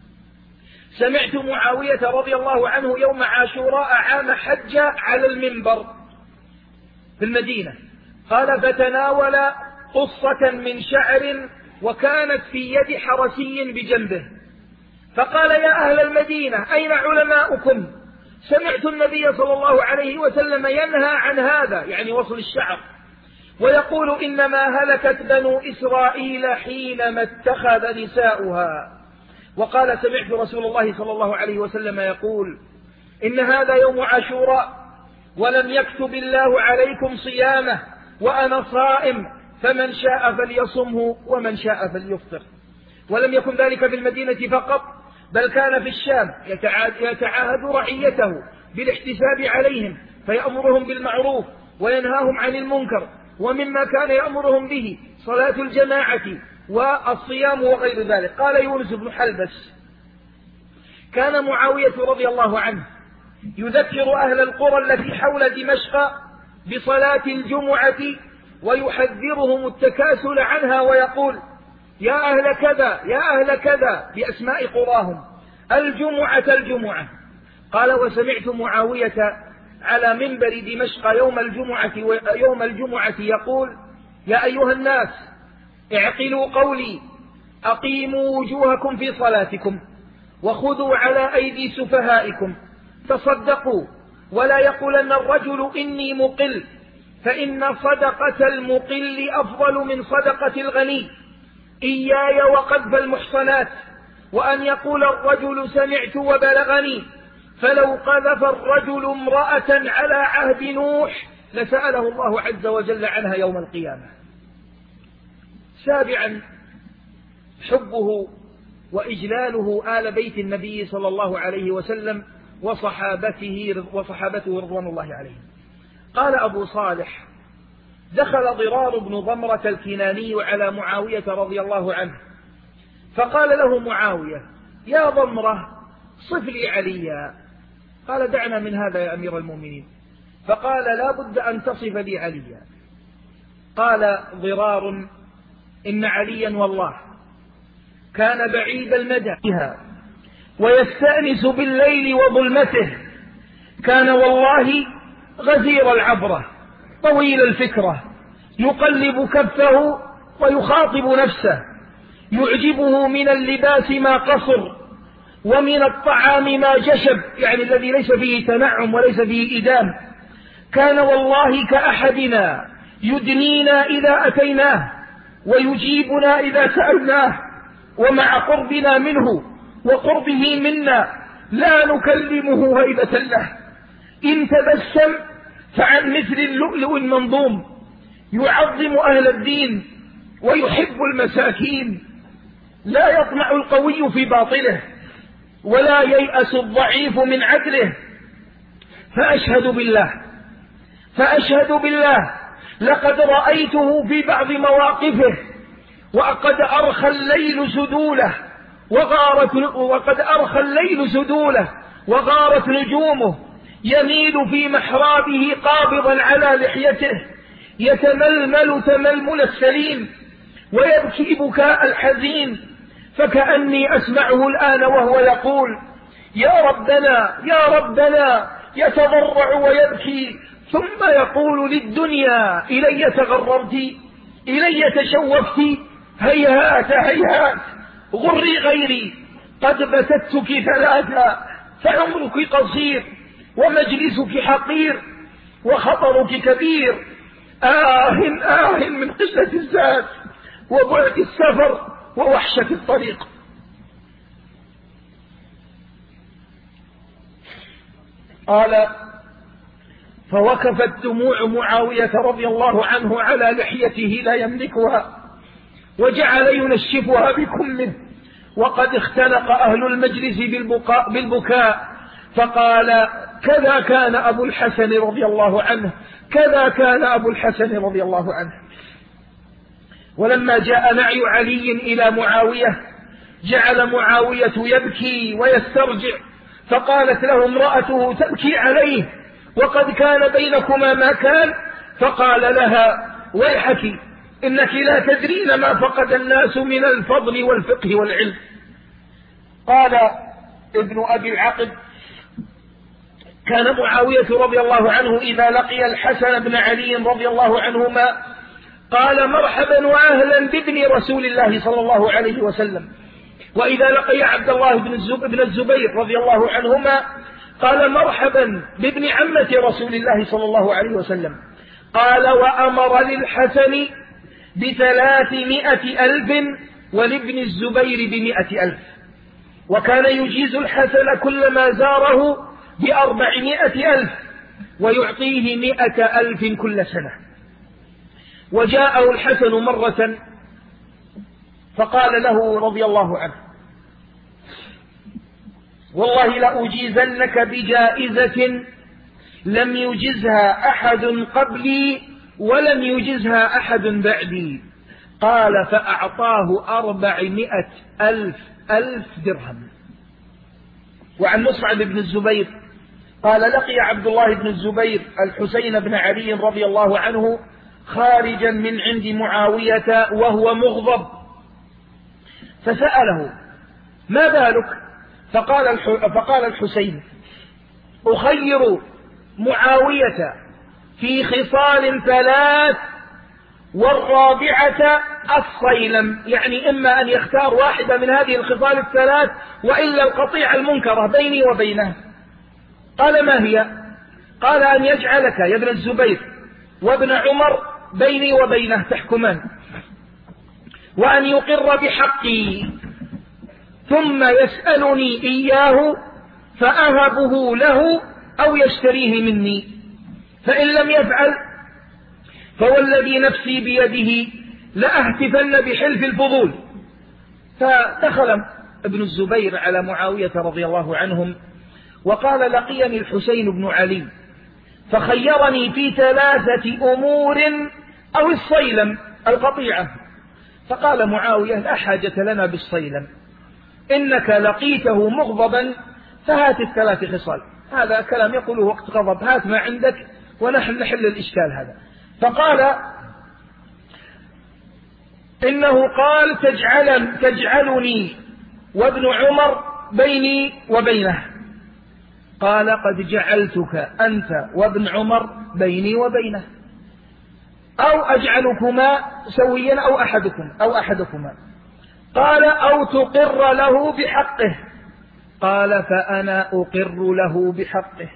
سمعت معاوية رضي الله عنه يوم عاشوراء عام حج على المنبر في المدينة، قال: فتناول قصة من شعر وكانت في يد حرسي بجنبه، فقال: يا أهل المدينة أين علماؤكم؟ سمعت النبي صلى الله عليه وسلم ينهى عن هذا، يعني وصل الشعر، ويقول إنما هلكت بنو إسرائيل حينما اتخذ نساؤها. وقال سمعت رسول الله صلى الله عليه وسلم يقول إن هذا يوم عاشوراء ولم يكتب الله عليكم صيامه وأنا صائم، فمن شاء فليصمه ومن شاء فليفطر. ولم يكن ذلك في المدينة فقط، بل كان في الشام يتعاهد رعيته بالاحتساب عليهم، فيأمرهم بالمعروف وينهاهم عن المنكر، ومما كان يأمرهم به صلاة الجماعة والصيام وغير ذلك. قال يونس بن حلبس: كان معاوية رضي الله عنه يذكر أهل القرى التي حول دمشق بصلاة الجمعة ويحذرهم التكاسل عنها، ويقول: يا أهل كذا يا أهل كذا بأسماء قراهم، الجمعة الجمعة. قال: وسمعت معاوية على منبر دمشق يوم الجمعة يوم الجمعة يقول: يا أيها الناس اعقلوا قولي، أقيموا وجوهكم في صلاتكم وخذوا على أيدي سفهائكم، تصدقوا ولا يقولن الرجل إني مقل، فإن صدقة المقل أفضل من صدقة الغني. إياي وقذف المحصنات، وأن يقول الرجل سمعت وبلغني، فلو قذف الرجل امرأة على عهد نوح لسأله الله عز وجل عنها يوم القيامة. سابعا، حبه وإجلاله آل بيت النبي صلى الله عليه وسلم وصحابته وصحابته رضوان الله عليهم. قال أبو صالح: دخل ضرار بن ضمرة الكناني على معاوية رضي الله عنه، فقال له معاوية: يا ضمرة صف لي عليا. قال: دعنا من هذا يا أمير المؤمنين. فقال: لا بد أن تصف لي عليا. قال ضرار: إن عليا والله كان بعيد المدى بها ويستأنس بالليل وظلمته، كان والله غزير العبرة طويل الفكرة، يقلب كفه ويخاطب نفسه، يعجبه من اللباس ما قصر ومن الطعام ما جشب، يعني الذي ليس فيه تنعم وليس فيه إدام. كان والله كأحدنا يدنينا إذا أتيناه ويجيبنا إذا سألناه، ومع قربنا منه وقربه منا لا نكلمه هيبة له. إن تبسم فعن مثل اللؤلؤ المنظوم، يعظم أهل الدين ويحب المساكين، لا يطمع القوي في باطله ولا ييأس الضعيف من عدله. فأشهد بالله فأشهد بالله لقد رأيته في بعض مواقفه وقد أرخى الليل سدوله وغارت وقد أرخى الليل سدوله وغارت نجومه، يميل في محرابه قابضا على لحيته، يتململ تململ السليم ويبكي بكاء الحزين، فكأني أسمعه الآن وهو يقول: يا ربنا يا ربنا، يتضرع ويبكي، ثم يقول للدنيا: إلي تغررت، إلي تشوفت، هيهات هيهات، غري غيري، قد بتتك ثلاثا، فعمرك قصير ومجلسك حقير وخطرك كبير. آه آه من قلة الزاد وبعد السفر ووحشة الطريق. قال: فوقفت دموع معاوية رضي الله عنه على لحيته لا يملكها، وجعل ينشفها بكمه، وقد اختنق أهل المجلس بالبكاء, بالبكاء فقال: كذا كان أبو الحسن رضي الله عنه، كذا كان أبو الحسن رضي الله عنه. ولما جاء نعي علي إلى معاوية جعل معاوية يبكي ويسترجع، فقالت له امرأته تبكي عليه وقد كان بينكما ما كان، فقال لها: ويحك، إنك لا تدرين ما فقد الناس من الفضل والفقه والعلم. قال ابن أبي العقد: كان معاوية رضي الله عنه إذا لقي الحسن بن علي رضي الله عنهما قال: مرحبا وأهلا بابن رسول الله صلى الله عليه وسلم. وإذا لقي عبد الله بن الزبير رضي الله عنهما قال مرحبا بابن عمة رسول الله صلى الله عليه وسلم. قال وأمر للحسن بثلاثمائة ألف ولابن الزبير بمائة ألف، وكان يجيز الحسن كلما زاره بأربعمائة ألف ويعطيه مائة ألف كل سنة. وجاءه الحسن مرة فقال له رضي الله عنه والله لأجيزنك بجائزة لم يجزها أحد قبلي ولم يجزها أحد بعدي. قال فأعطاه أربعمائة ألف ألف درهم. وعن مصعب بن الزبير قال لقي عبد الله بن الزبير الحسين بن علي رضي الله عنه خارجا من عند معاوية وهو مغضب، فسأله ما بالك؟ فقال فقال الحسين أخير معاوية في خصال ثلاث والرابعة الصيلم، يعني إما أن يختار واحدة من هذه الخصال الثلاث وإلا القطيعة المنكرة بيني وبينه. قال ما هي؟ قال أن يجعلك يا ابن الزبير وابن عمر بيني وبينه تحكمان، وأن يقر بحقي ثم يسألني إياه فأهبه له أو يشتريه مني، فإن لم يفعل فوالذي نفسي بيده لأهتفن بحلف الفضول. فدخل ابن الزبير على معاوية رضي الله عنهم وقال لقيني الحسين بن علي فخيرني في ثلاثة أمور أو الصيلم القطيعة. فقال معاوية لا حاجة لنا بالصيلم، إنك لقيته مغضبا فهات الثلاث خصال. هذا كلام يقوله وقت غضب، هات ما عندك ونحن نحل الإشكال هذا. فقال إنه قال تجعل تجعلني وابن عمر بيني وبينه. قال قد جعلتك أنت وابن عمر بيني وبينه، أو أجعلكما سويا أو أحدكم أو أحدكما. قال أو تقر له بحقه. قال فأنا أقر له بحقه.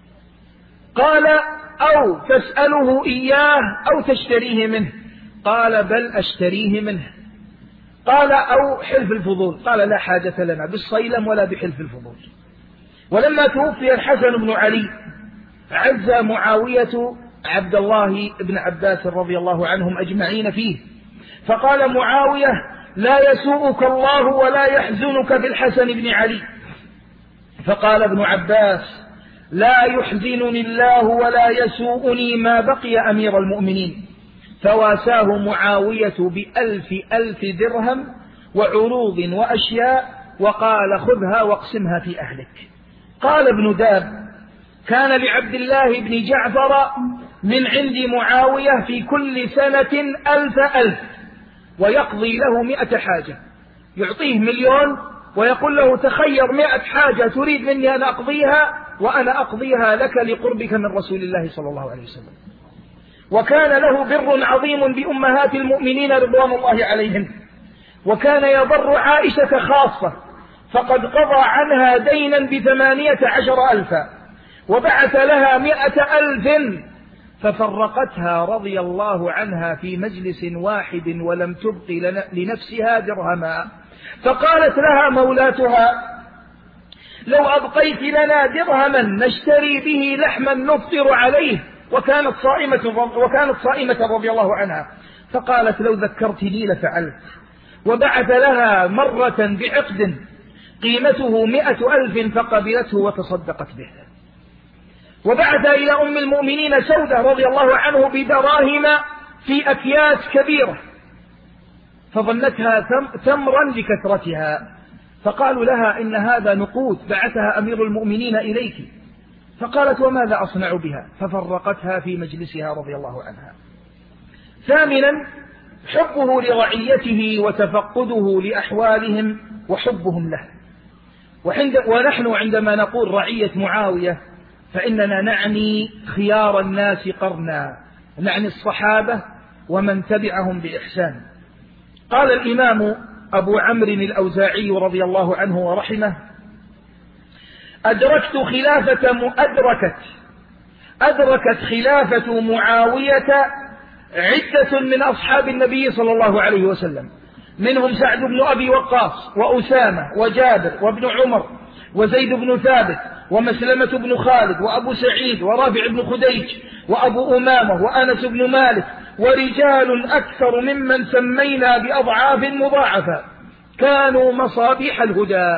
قال أو تسأله إياه أو تشتريه منه. قال بل أشتريه منه. قال أو حلف الفضول. قال لا حاجة لنا بالصيلم ولا بحلف الفضول. ولما توفي الحسن بن علي عز معاوية عبد الله بن عباس رضي الله عنهم أجمعين فيه، فقال معاوية لا يسوءك الله ولا يحزنك بالحسن بن علي. فقال ابن عباس لا يحزنني الله ولا يسوءني ما بقي أمير المؤمنين. فواساه معاوية بألف ألف درهم وعروض وأشياء وقال خذها واقسمها في أهلك. قال ابن داب كان لعبد الله بن جعفر من عند معاوية في كل سنة ألف ألف ويقضي له مئة حاجة، يعطيه مليون ويقول له تخير مئة حاجة تريد مني أن أقضيها وأنا أقضيها لك لقربك من رسول الله صلى الله عليه وسلم. وكان له بر عظيم بأمهات المؤمنين رضوان الله عليهم، وكان يبر عائشة خاصة، فقد قضى عنها دينا بثمانية عشر ألفا وبعث لها مئة ألف ففرقتها رضي الله عنها في مجلس واحد ولم تبق لنفسها درهما. فقالت لها مولاتها لو أبقيت لنا درهما نشتري به لحما نفطر عليه، وكانت صائمة, وكانت صائمة رضي الله عنها. فقالت لو ذكرتني لفعلت. وبعث لها مرة بعقد قيمته مئة ألف فقبلته وتصدقت به. وبعث إلى أم المؤمنين سودة رضي الله عنه بدراهم في أكياس كبيرة، فظنتها تمرا لكثرتها، فقالوا لها إن هذا نقود بعثها أمير المؤمنين إليك. فقالت وماذا أصنع بها؟ ففرقتها في مجلسها رضي الله عنها. ثامنا حبه لرعيته وتفقده لأحوالهم وحبهم له. ونحن عندما نقول رعية معاوية فإننا نعني خيار الناس قرنا، نعني الصحابة ومن تبعهم بإحسان. قال الإمام أبو عمرو الأوزاعي رضي الله عنه ورحمه أدركت خلافة أدركت أدركت خلافة معاوية عدة من أصحاب النبي صلى الله عليه وسلم، منهم سعد بن أبي وقاص وأسامة وجابر وابن عمر وزيد بن ثابت ومسلمة بن خالد وأبو سعيد ورافع بن خديج وأبو أمامة وأنس بن مالك ورجال أكثر ممن سمينا بأضعاف مضاعفة، كانوا مصابيح الهدى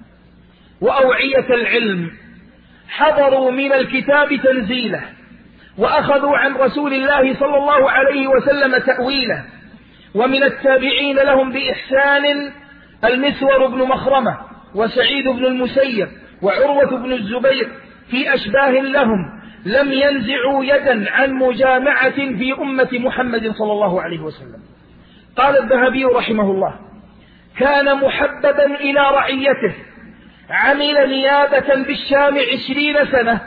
وأوعية العلم، حضروا من الكتاب تنزيله وأخذوا عن رسول الله صلى الله عليه وسلم تأويله. ومن التابعين لهم بإحسان المسور بن مخرمة وسعيد بن المسيب وعروة بن الزبير في أشباه لهم لم ينزعوا يدا عن مجامعة في أمة محمد صلى الله عليه وسلم. قال الذهبي رحمه الله: كان محببا إلى رعيته، عمل نيابة بالشام عشرين سنة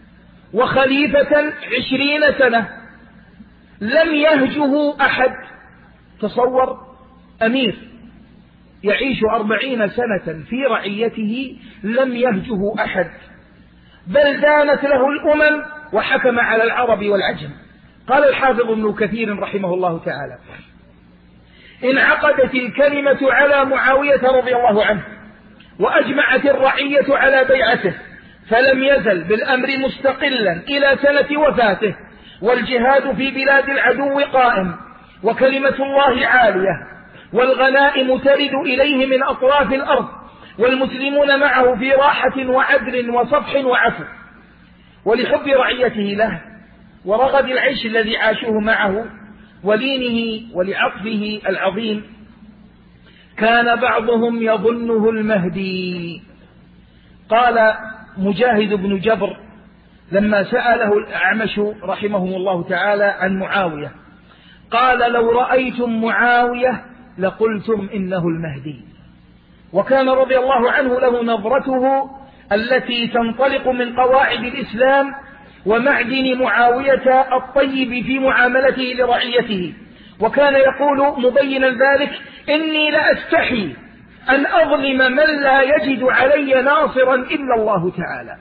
وخليفة عشرين سنة، لم يهجه أحد. تصور أمير يعيش أربعين سنة في رعيته لم يهجه أحد، بل دانت له الأمم وحكم على العرب والعجم. قال الحافظ ابن كثير رحمه الله تعالى: انعقدت الكلمة على معاوية رضي الله عنه، وأجمعت الرعية على بيعته، فلم يزل بالأمر مستقلا إلى سنة وفاته، والجهاد في بلاد العدو قائم، وكلمة الله عالية، والغنائم ترد إليه من أطراف الأرض، والمسلمون معه في راحة وعدل وصفح وعفو. ولحب رعيته له ورغد العيش الذي عاشوه معه ولينه ولعطفه العظيم، كان بعضهم يظنه المهدي. قال مجاهد بن جبر لما سأله الأعمش رحمه الله تعالى عن معاوية، قال: لو رأيتم معاوية لقلتم إنه المهدي. وكان رضي الله عنه له نظرته التي تنطلق من قواعد الإسلام ومعدن معاوية الطيب في معاملته لرعيته، وكان يقول مبينا ذلك: إني لأستحي أن أظلم من لا يجد علي ناصرا إلا الله تعالى.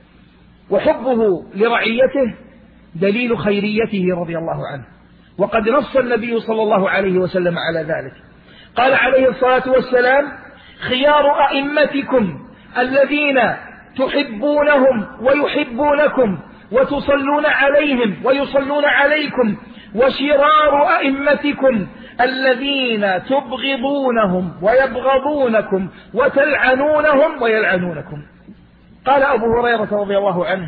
وحبه لرعيته دليل خيريته رضي الله عنه، وقد نص النبي صلى الله عليه وسلم على ذلك. قال عليه الصلاة والسلام: خيار أئمتكم الذين تحبونهم ويحبونكم وتصلون عليهم ويصلون عليكم، وشرار أئمتكم الذين تبغضونهم ويبغضونكم وتلعنونهم ويلعنونكم. قال أبو هريرة رضي الله عنه: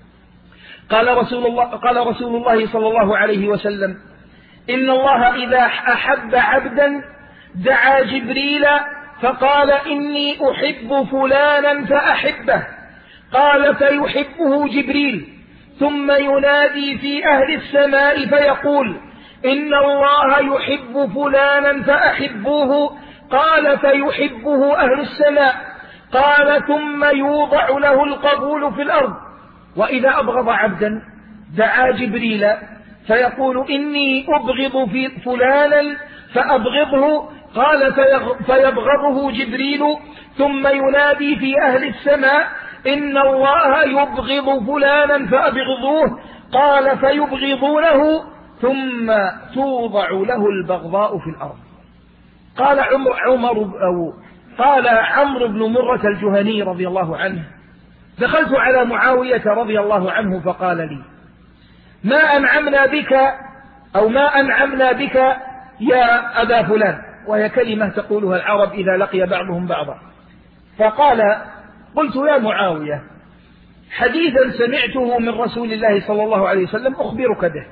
قال رسول الله, قال رسول الله صلى الله عليه وسلم: إن الله إذا أحب عبدا دعا جبريل فقال: إني أحب فلانا فأحبه، قال: فيحبه جبريل، ثم ينادي في أهل السماء فيقول: إن الله يحب فلانا فأحبوه، قال: فيحبه أهل السماء، قال: ثم يوضع له القبول في الأرض. وإذا أبغض عبدا دعا جبريل فيقول: إني أبغض في فلانا فأبغضه، قال: فيبغضه جبريل، ثم ينادي في أهل السماء: إن الله يبغض فلانا فأبغضوه، قال: فيبغضونه، ثم توضع له البغضاء في الأرض. قال عمر, عمر أو قال عمرو بن مرة الجهني رضي الله عنه: دخلت على معاوية رضي الله عنه فقال لي: ما أنعمنا بك أو ما أنعمنا بك يا أبا فلان، وهي كلمة تقولها العرب إذا لقي بعضهم بعضا. فقال: قلت: يا معاوية، حديثا سمعته من رسول الله صلى الله عليه وسلم أخبرك به.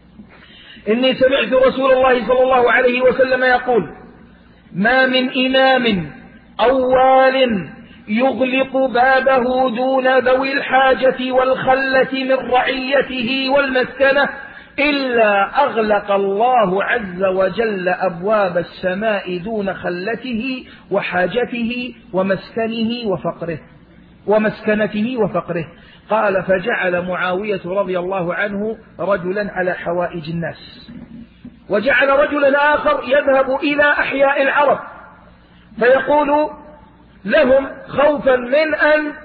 إني سمعت رسول الله صلى الله عليه وسلم يقول: ما من إمام أو وال يغلق بابه دون ذوي الحاجة والخلة من رعيته والمسكنة إلا أغلق الله عز وجل أبواب السماء دون خلته وحاجته ومسكنه وفقره ومسكنته وفقره. قال: فجعل معاوية رضي الله عنه رجلا على حوائج الناس، وجعل رجلا آخر يذهب إلى أحياء العرب فيقول لهم خوفا من أن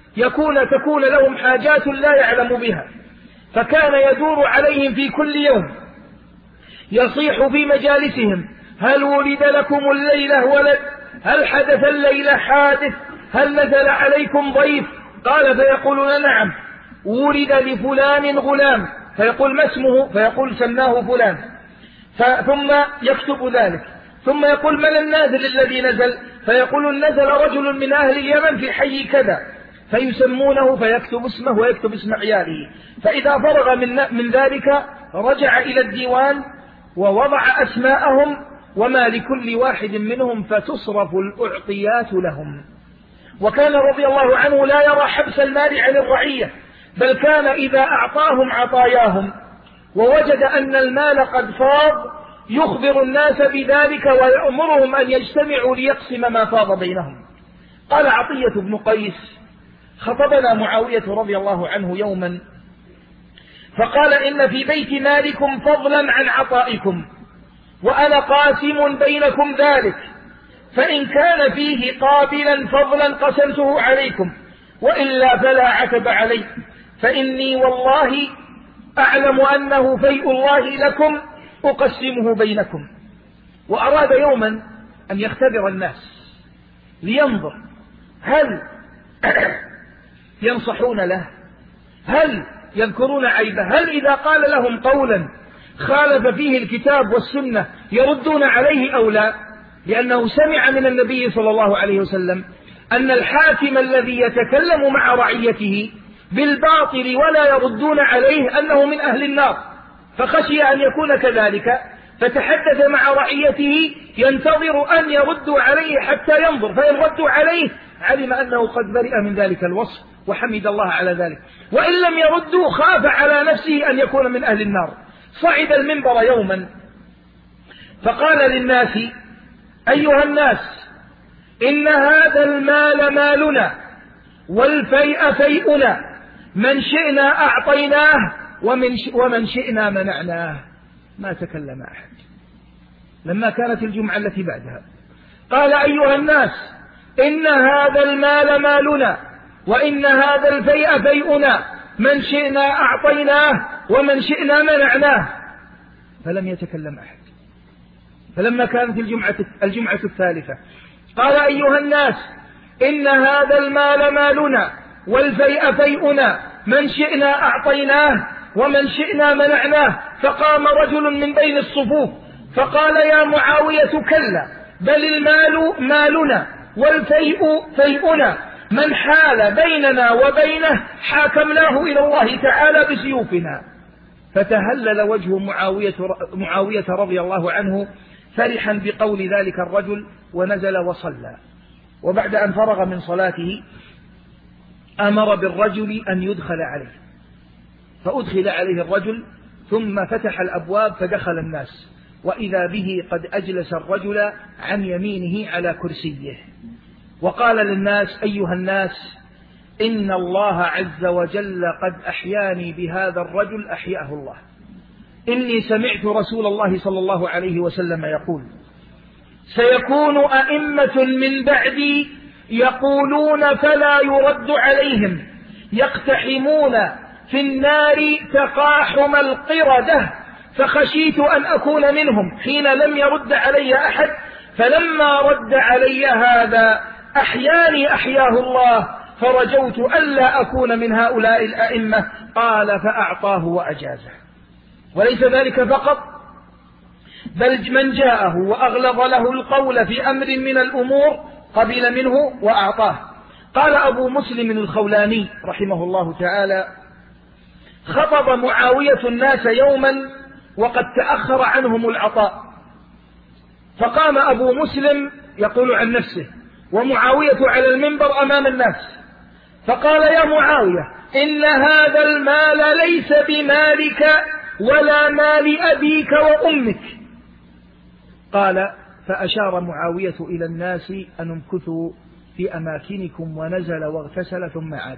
يكون تكون لهم حاجات لا يعلم بها، فكان يدور عليهم في كل يوم يصيح في مجالسهم: هل ولد لكم الليلة ولد؟ هل حدث الليلة حادث؟ هل نزل عليكم ضيف؟ قال فيقولون: نعم، ولد لفلان غلام. فيقول: ما اسمه؟ فيقول: سماه فلان. ثم يكتب ذلك، ثم يقول: من النازل الذي نزل؟ فيقول: نزل رجل من أهل اليمن في حي كذا، فيسمونه، فيكتب اسمه ويكتب اسم عياله. فإذا فرغ من, من ذلك رجع إلى الديوان ووضع أسماءهم وما لكل واحد منهم، فتصرف الأعطيات لهم. وكان رضي الله عنه لا يرى حبس المال عن الرعية، بل كان إذا أعطاهم عطاياهم ووجد أن المال قد فاض يخبر الناس بذلك ويأمرهم أن يجتمعوا ليقسم ما فاض بينهم. قال عطية بن قيس: خطبنا معاوية رضي الله عنه يوما فقال: إن في بيت مالكم فضلا عن عطائكم، وأنا قاسم بينكم ذلك، فإن كان فيه قابلا فضلا قسمته عليكم، وإلا فلا عتب علي، فإني والله أعلم أنه فيء الله لكم أقسمه بينكم. وأراد يوما أن يختبر الناس لينظر هل ينصحون له، هل يذكرون عيبه، هل إذا قال لهم قولا خالف فيه الكتاب والسنة يردون عليه أو لا، لأنه سمع من النبي صلى الله عليه وسلم أن الحاكم الذي يتكلم مع رعيته بالباطل ولا يردون عليه أنه من أهل النار، فخشي أن يكون كذلك، فتحدث مع رعيته ينتظر أن يردوا عليه حتى ينظر، فإن ردوا عليه علم أنه قد برئ من ذلك الوصف وحمد الله على ذلك، وإن لم يردوا خاف على نفسه أن يكون من أهل النار. صعد المنبر يوما فقال للناس: أيها الناس، إن هذا المال مالنا والفيء فيئنا، من شئنا أعطيناه ومن, ومن شئنا منعناه. ما تكلم أحد. لما كانت الجمعة التي بعدها قال: أيها الناس، إن هذا المال مالنا وإن هذا الفيء فيئنا، من شئنا أعطيناه ومن شئنا منعناه. فلم يتكلم أحد. فلما كانت الجمعة, الجمعة الثالثة قال: أيها الناس، إن هذا المال مالنا والفيء فيئنا، من شئنا أعطيناه ومن شئنا منعناه. فقام رجل من بين الصفوف فقال: يا معاوية كلا، بل المال مالنا والفيء فيئنا، من حال بيننا وبينه حاكمناه إلى الله تعالى بسيوفنا. فتهلل وجه معاوية, معاوية رضي الله عنه فرحا بقول ذلك الرجل، ونزل وصلى. وبعد أن فرغ من صلاته أمر بالرجل أن يدخل عليه، فأدخل عليه الرجل، ثم فتح الأبواب فدخل الناس، وإذا به قد أجلس الرجل عن يمينه على كرسيه، وقال للناس: أيها الناس، إن الله عز وجل قد أحياني بهذا الرجل أحياه الله. إني سمعت رسول الله صلى الله عليه وسلم يقول: سيكون أئمة من بعدي يقولون فلا يرد عليهم، يقتحمون في النار تقاحم القردة، فخشيت أن أكون منهم حين لم يرد علي أحد، فلما رد علي هذا أحياني أحياه الله، فرجوت ألا أكون من هؤلاء الأئمة. قال: فأعطاه وأجازه. وليس ذلك فقط، بل من جاءه وأغلظ له القول في أمر من الأمور قبل منه وأعطاه. قال أبو مسلم الخولاني رحمه الله تعالى: خطب معاوية الناس يوما وقد تأخر عنهم العطاء، فقام أبو مسلم يقول عن نفسه ومعاوية على المنبر أمام الناس، فقال: يا معاوية، إن هذا المال ليس بمالك ولا مال أبيك وأمك. قال: فأشار معاوية إلى الناس أن امكثوا في أماكنكم، ونزل واغتسل ثم عاد.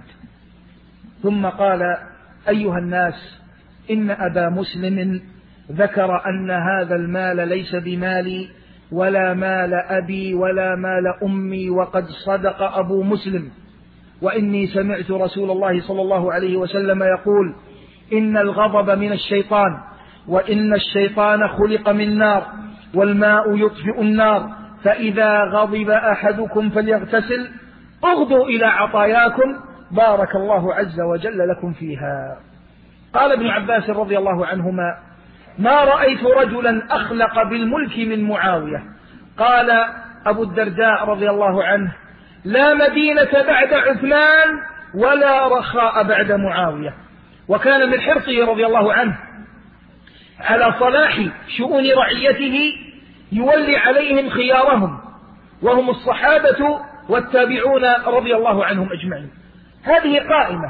ثم قال: أيها الناس، إن أبا مسلم ذكر أن هذا المال ليس بمالي ولا مال أبي ولا مال أمي، وقد صدق أبو مسلم، وإني سمعت رسول الله صلى الله عليه وسلم يقول إن الغضب من الشيطان، وإن الشيطان خلق من نار، والماء يطفئ النار، فإذا غضب أحدكم فليغتسل، اغدوا إلى عطاياكم بارك الله عز وجل لكم فيها. قال ابن عباس رضي الله عنهما ما رأيت رجلا أخلق بالملك من معاوية. قال أبو الدرداء رضي الله عنه لا مدينة بعد عثمان ولا رخاء بعد معاوية. وكان من حرصه رضي الله عنه على صلاح شؤون رعيته يولي عليهم خيارهم، وهم الصحابة والتابعون رضي الله عنهم أجمعين. هذه قائمة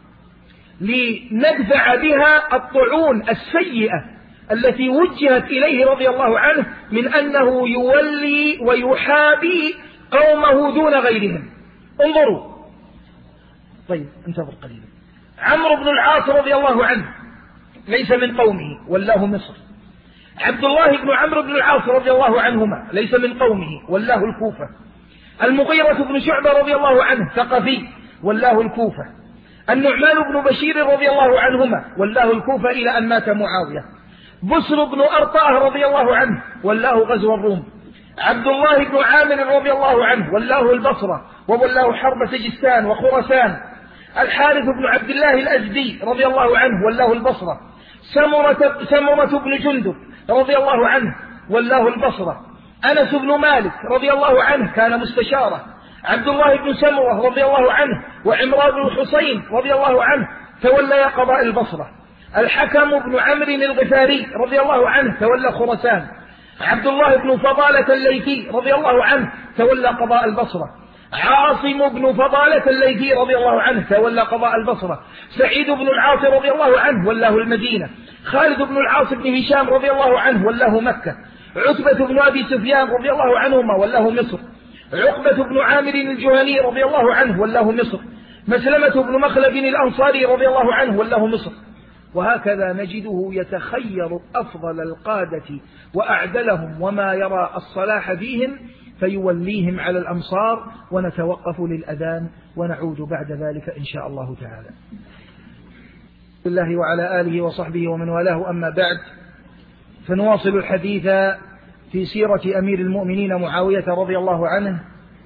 لندفع بها الطعون السيئة التي وجهت إليه رضي الله عنه من أنه يولي ويحابي قومه دون غيرهم. انظروا، طيب انتظر قليلا. عمرو بن العاص رضي الله عنه ليس من قومه ولاه مصر. عبد الله بن عمرو بن العاص رضي الله عنهما ليس من قومه ولاه الكوفة. المغيرة بن شعبة رضي الله عنه ثقفي ولاه الكوفة. النعمان بن بشير رضي الله عنهما ولاه الكوفة إلى أن مات معاوية. بسر بن أرطاه رضي الله عنه ولاه غزو الروم. عبد الله بن عامر رضي الله عنه ولاه البصرة وولاه حرب سجستان وخراسان. الحارث بن عبد الله الأزدي رضي الله عنه ولاه البصرة. سمرة, سمرة بن جندب رضي الله عنه ولاه البصرة. أنس بن مالك رضي الله عنه كان مستشارة. عبد الله بن سمرة رضي الله عنه وعمران بن الحصين رضي الله عنه تولى قضاء البصرة. الحكم بن عمرو الغفاري رضي الله عنه تولى خراسان. عبد الله بن فضالة الليثي رضي الله عنه تولى قضاء البصرة. عاصم بن فضالة الليثي رضي الله عنه تولى قضاء البصرة. سعيد بن العاص رضي الله عنه ولاه المدينة. خالد بن العاص بن هشام رضي الله عنه ولاه مكة. عتبة بن أبي سفيان رضي الله عنهما ولاه مصر. عقبة بن عامر الجهني رضي الله عنه ولاه مصر. مسلمة بن مخلد الأنصاري رضي الله عنه ولاه مصر. وهكذا نجده يتخير أفضل القادة وأعدلهم وما يرى الصلاح فيهم فيوليهم على الأمصار. ونتوقف للأذان ونعود بعد ذلك إن شاء الله تعالى. بالله وعلى آله وصحبه ومن والاه، أما بعد، فنواصل الحديث في سيرة أمير المؤمنين معاوية رضي الله عنه.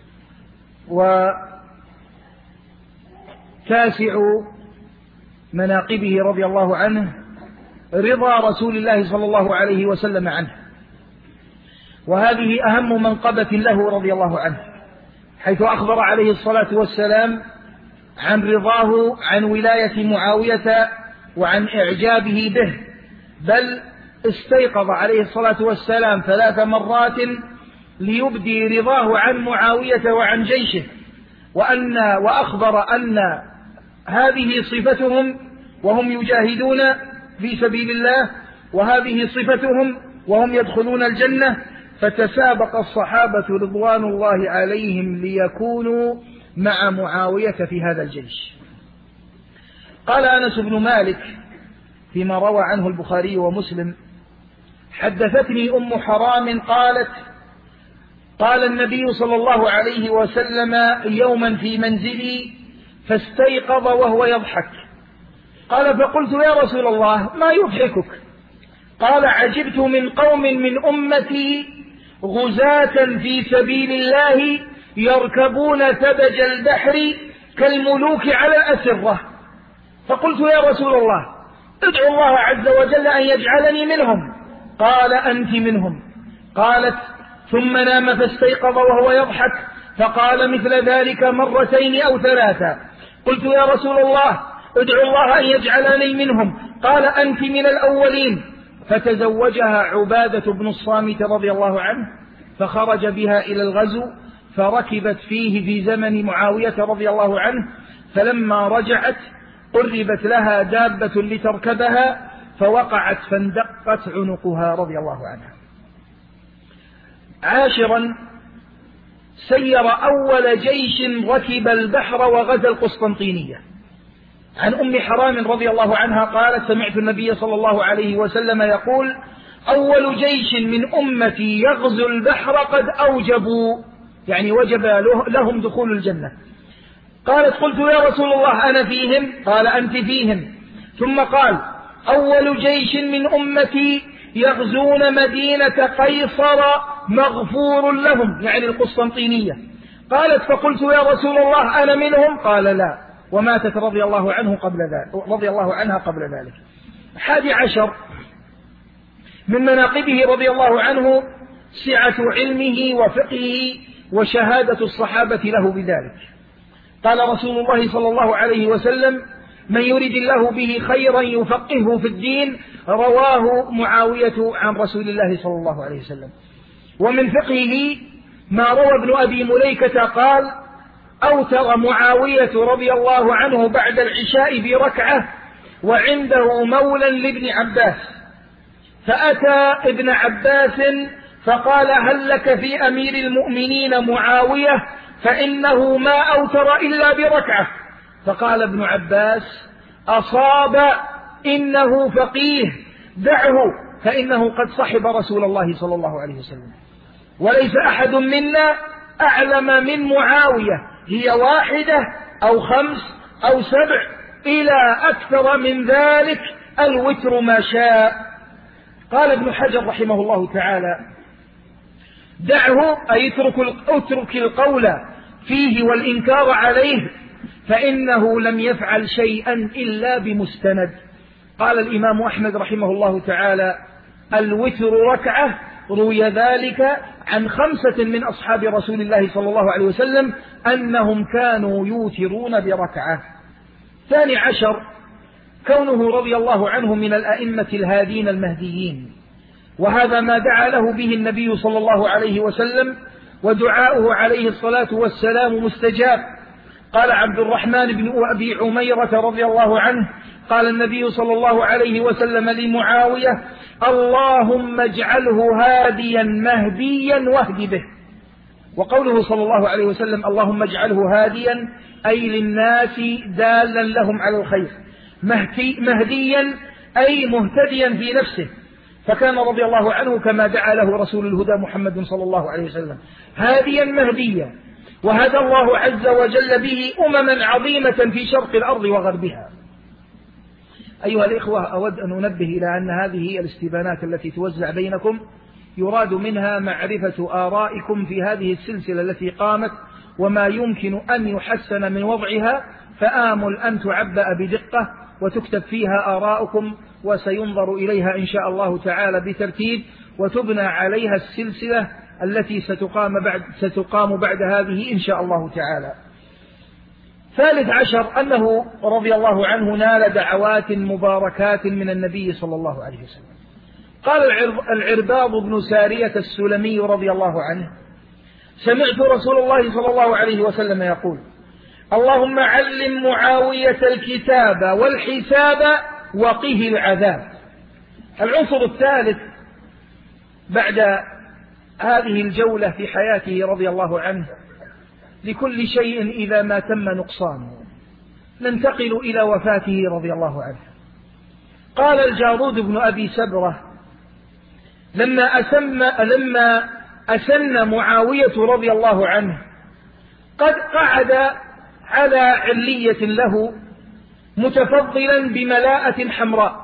وتاسع مناقبه رضي الله عنه رضا رسول الله صلى الله عليه وسلم عنه، وهذه أهم منقبة له رضي الله عنه، حيث أخبر عليه الصلاة والسلام عن رضاه عن ولاية معاوية وعن إعجابه به، بل استيقظ عليه الصلاة والسلام ثلاث مرات ليبدي رضاه عن معاوية وعن جيشه، وأن وأخبر أن هذه صفتهم وهم يجاهدون في سبيل الله، وهذه صفتهم وهم يدخلون الجنة. فتسابق الصحابة رضوان الله عليهم ليكونوا مع معاوية في هذا الجيش. قال أنس بن مالك فيما روى عنه البخاري ومسلم: حدثتني أم حرام قالت: قال النبي صلى الله عليه وسلم يوما في منزلي فاستيقظ وهو يضحك. قال: فقلت يا رسول الله ما يضحكك؟ قال: عجبت من قوم من أمتي غزاة في سبيل الله يركبون ثبج البحر كالملوك على الأسرة. فقلت يا رسول الله ادعو الله عز وجل أن يجعلني منهم. قال: أنت منهم. قالت: ثم نام فاستيقظ وهو يضحك فقال مثل ذلك مرتين أو ثلاثة. قلت يا رسول الله ادعو الله أن يجعلني منهم. قال: أنت من الأولين. فتزوجها عبادة بن الصامت رضي الله عنه، فخرج بها إلى الغزو، فركبت فيه في زمن معاوية رضي الله عنه، فلما رجعت قربت لها دابة لتركبها فوقعت فاندقت عنقها رضي الله عنها. عاشرا، سير أول جيش ركب البحر وغزا القسطنطينية. عن أم حرام رضي الله عنها قالت: سمعت النبي صلى الله عليه وسلم يقول: أول جيش من أمتي يغزو البحر قد أوجبوا، يعني وجب لهم دخول الجنة. قالت قلت يا رسول الله أنا فيهم؟ قال أنت فيهم. ثم قال أول جيش من أمتي يغزون مدينة قيصر مغفور لهم، يعني القسطنطينية. قالت فقلت يا رسول الله أنا منهم؟ قال لا، وماتت رضي الله عنه قبل ذلك رضي الله عنها قبل ذلك. حادي عشر من مناقبه رضي الله عنه سعة علمه وفقهه وشهادة الصحابة له بذلك. قال رسول الله صلى الله عليه وسلم من يرد الله به خيرا يفقهه في الدين، رواه معاوية عن رسول الله صلى الله عليه وسلم. ومن فقهه ما روى ابن أبي مليكة قال أوتر معاوية رضي الله عنه بعد العشاء بركعة وعنده مولى لابن عباس، فأتى ابن عباس فقال هل لك في أمير المؤمنين معاوية فإنه ما أوتر إلا بركعة؟ فقال ابن عباس أصاب إنه فقيه دعه فإنه قد صحب رسول الله صلى الله عليه وسلم، وليس أحد منا أعلم من معاوية، هي واحدة أو خمس أو سبع إلى أكثر من ذلك، الوتر ما شاء. قال ابن حجر رحمه الله تعالى دعه أي اترك القول فيه والإنكار عليه فإنه لم يفعل شيئا إلا بمستند. قال الإمام أحمد رحمه الله تعالى الوتر ركعة، روي ذلك عن خمسة من أصحاب رسول الله صلى الله عليه وسلم أنهم كانوا يوترون بركعة. ثاني عشر كونه رضي الله عنه من الأئمة الهادين المهديين، وهذا ما دعا له به النبي صلى الله عليه وسلم، ودعاؤه عليه الصلاة والسلام مستجاب. قال عبد الرحمن بن أبي عميرة رضي الله عنه قال النبي صلى الله عليه وسلم لمعاوية اللهم اجعله هاديا مهديا واهد به. وقوله صلى الله عليه وسلم اللهم اجعله هاديا أي للناس دالا لهم على الخير، مهديا أي مهتديا في نفسه، فكان رضي الله عنه كما دعا له رسول الهدى محمد صلى الله عليه وسلم هاديا مهديا، وهدى الله عز وجل به أمما عظيمة في شرق الأرض وغربها. أيها الإخوة، أود أن أنبه إلى أن هذه الاستبانات التي توزع بينكم يراد منها معرفة آرائكم في هذه السلسلة التي قامت وما يمكن أن يحسن من وضعها، فآمل أن تعبأ بدقة وتكتب فيها آراؤكم، وسينظر إليها إن شاء الله تعالى بترتيب، وتبنى عليها السلسلة التي ستقام بعد, ستقام بعد هذه إن شاء الله تعالى. ثالث عشر أنه رضي الله عنه نال دعوات مباركات من النبي صلى الله عليه وسلم. قال العرباض بن سارية السلمي رضي الله عنه سمعت رسول الله صلى الله عليه وسلم يقول اللهم علم معاوية الكتاب والحساب وقه العذاب. العنصر الثالث بعد هذه الجولة في حياته رضي الله عنه، لكل شيء إذا ما تم نقصانه، ننتقل إلى وفاته رضي الله عنه. قال الجارود بن أبي سبرة لما أسم لما أسن معاوية رضي الله عنه قد قعد على علية له متفضلا بملاءة حمراء،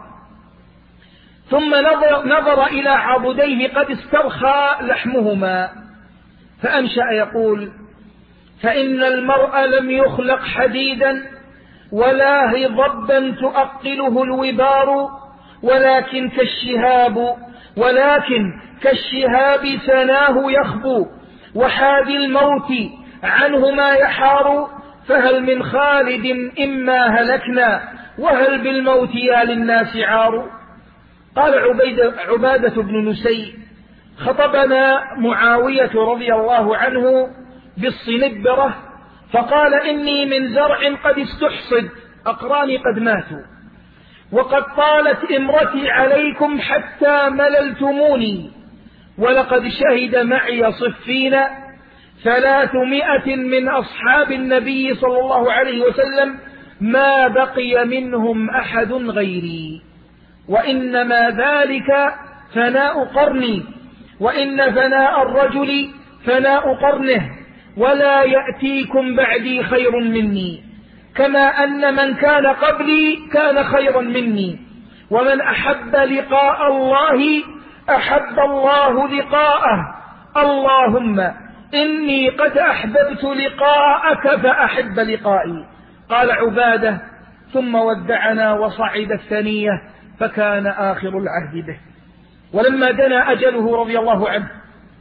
ثم نظر, نظر إلى عضديه قد استرخى لحمهما، فأنشأ يقول فإن المرء لم يخلق حديدا ولا هضبا تؤقله الوبار، ولكن كالشهاب ولكن كالشهاب سناه يخبو، وحادي الموت عنه ما يحار، فهل من خالد إما هلكنا وهل بالموت يا للناس عار. قال عبيد عبادة بن نسي خطبنا معاوية رضي الله عنه بالصنبرة فقال إني من زرع قد استحصد، أقراني قد ماتوا، وقد طالت إمرتي عليكم حتى مللتموني، ولقد شهد معي صفين ثلاثمائة من أصحاب النبي صلى الله عليه وسلم ما بقي منهم أحد غيري، وإنما ذلك فناء قرني، وإن فناء الرجل فناء قرنه، ولا يأتيكم بعدي خير مني، كما أن من كان قبلي كان خيرا مني، ومن أحب لقاء الله أحب الله لقاءه، اللهم إني قد أحببت لقاءك فأحب لقائي. قال عبادة: ثم ودعنا وصعد الثنية فكان آخر العهد به. ولما دنا أجله رضي الله عنه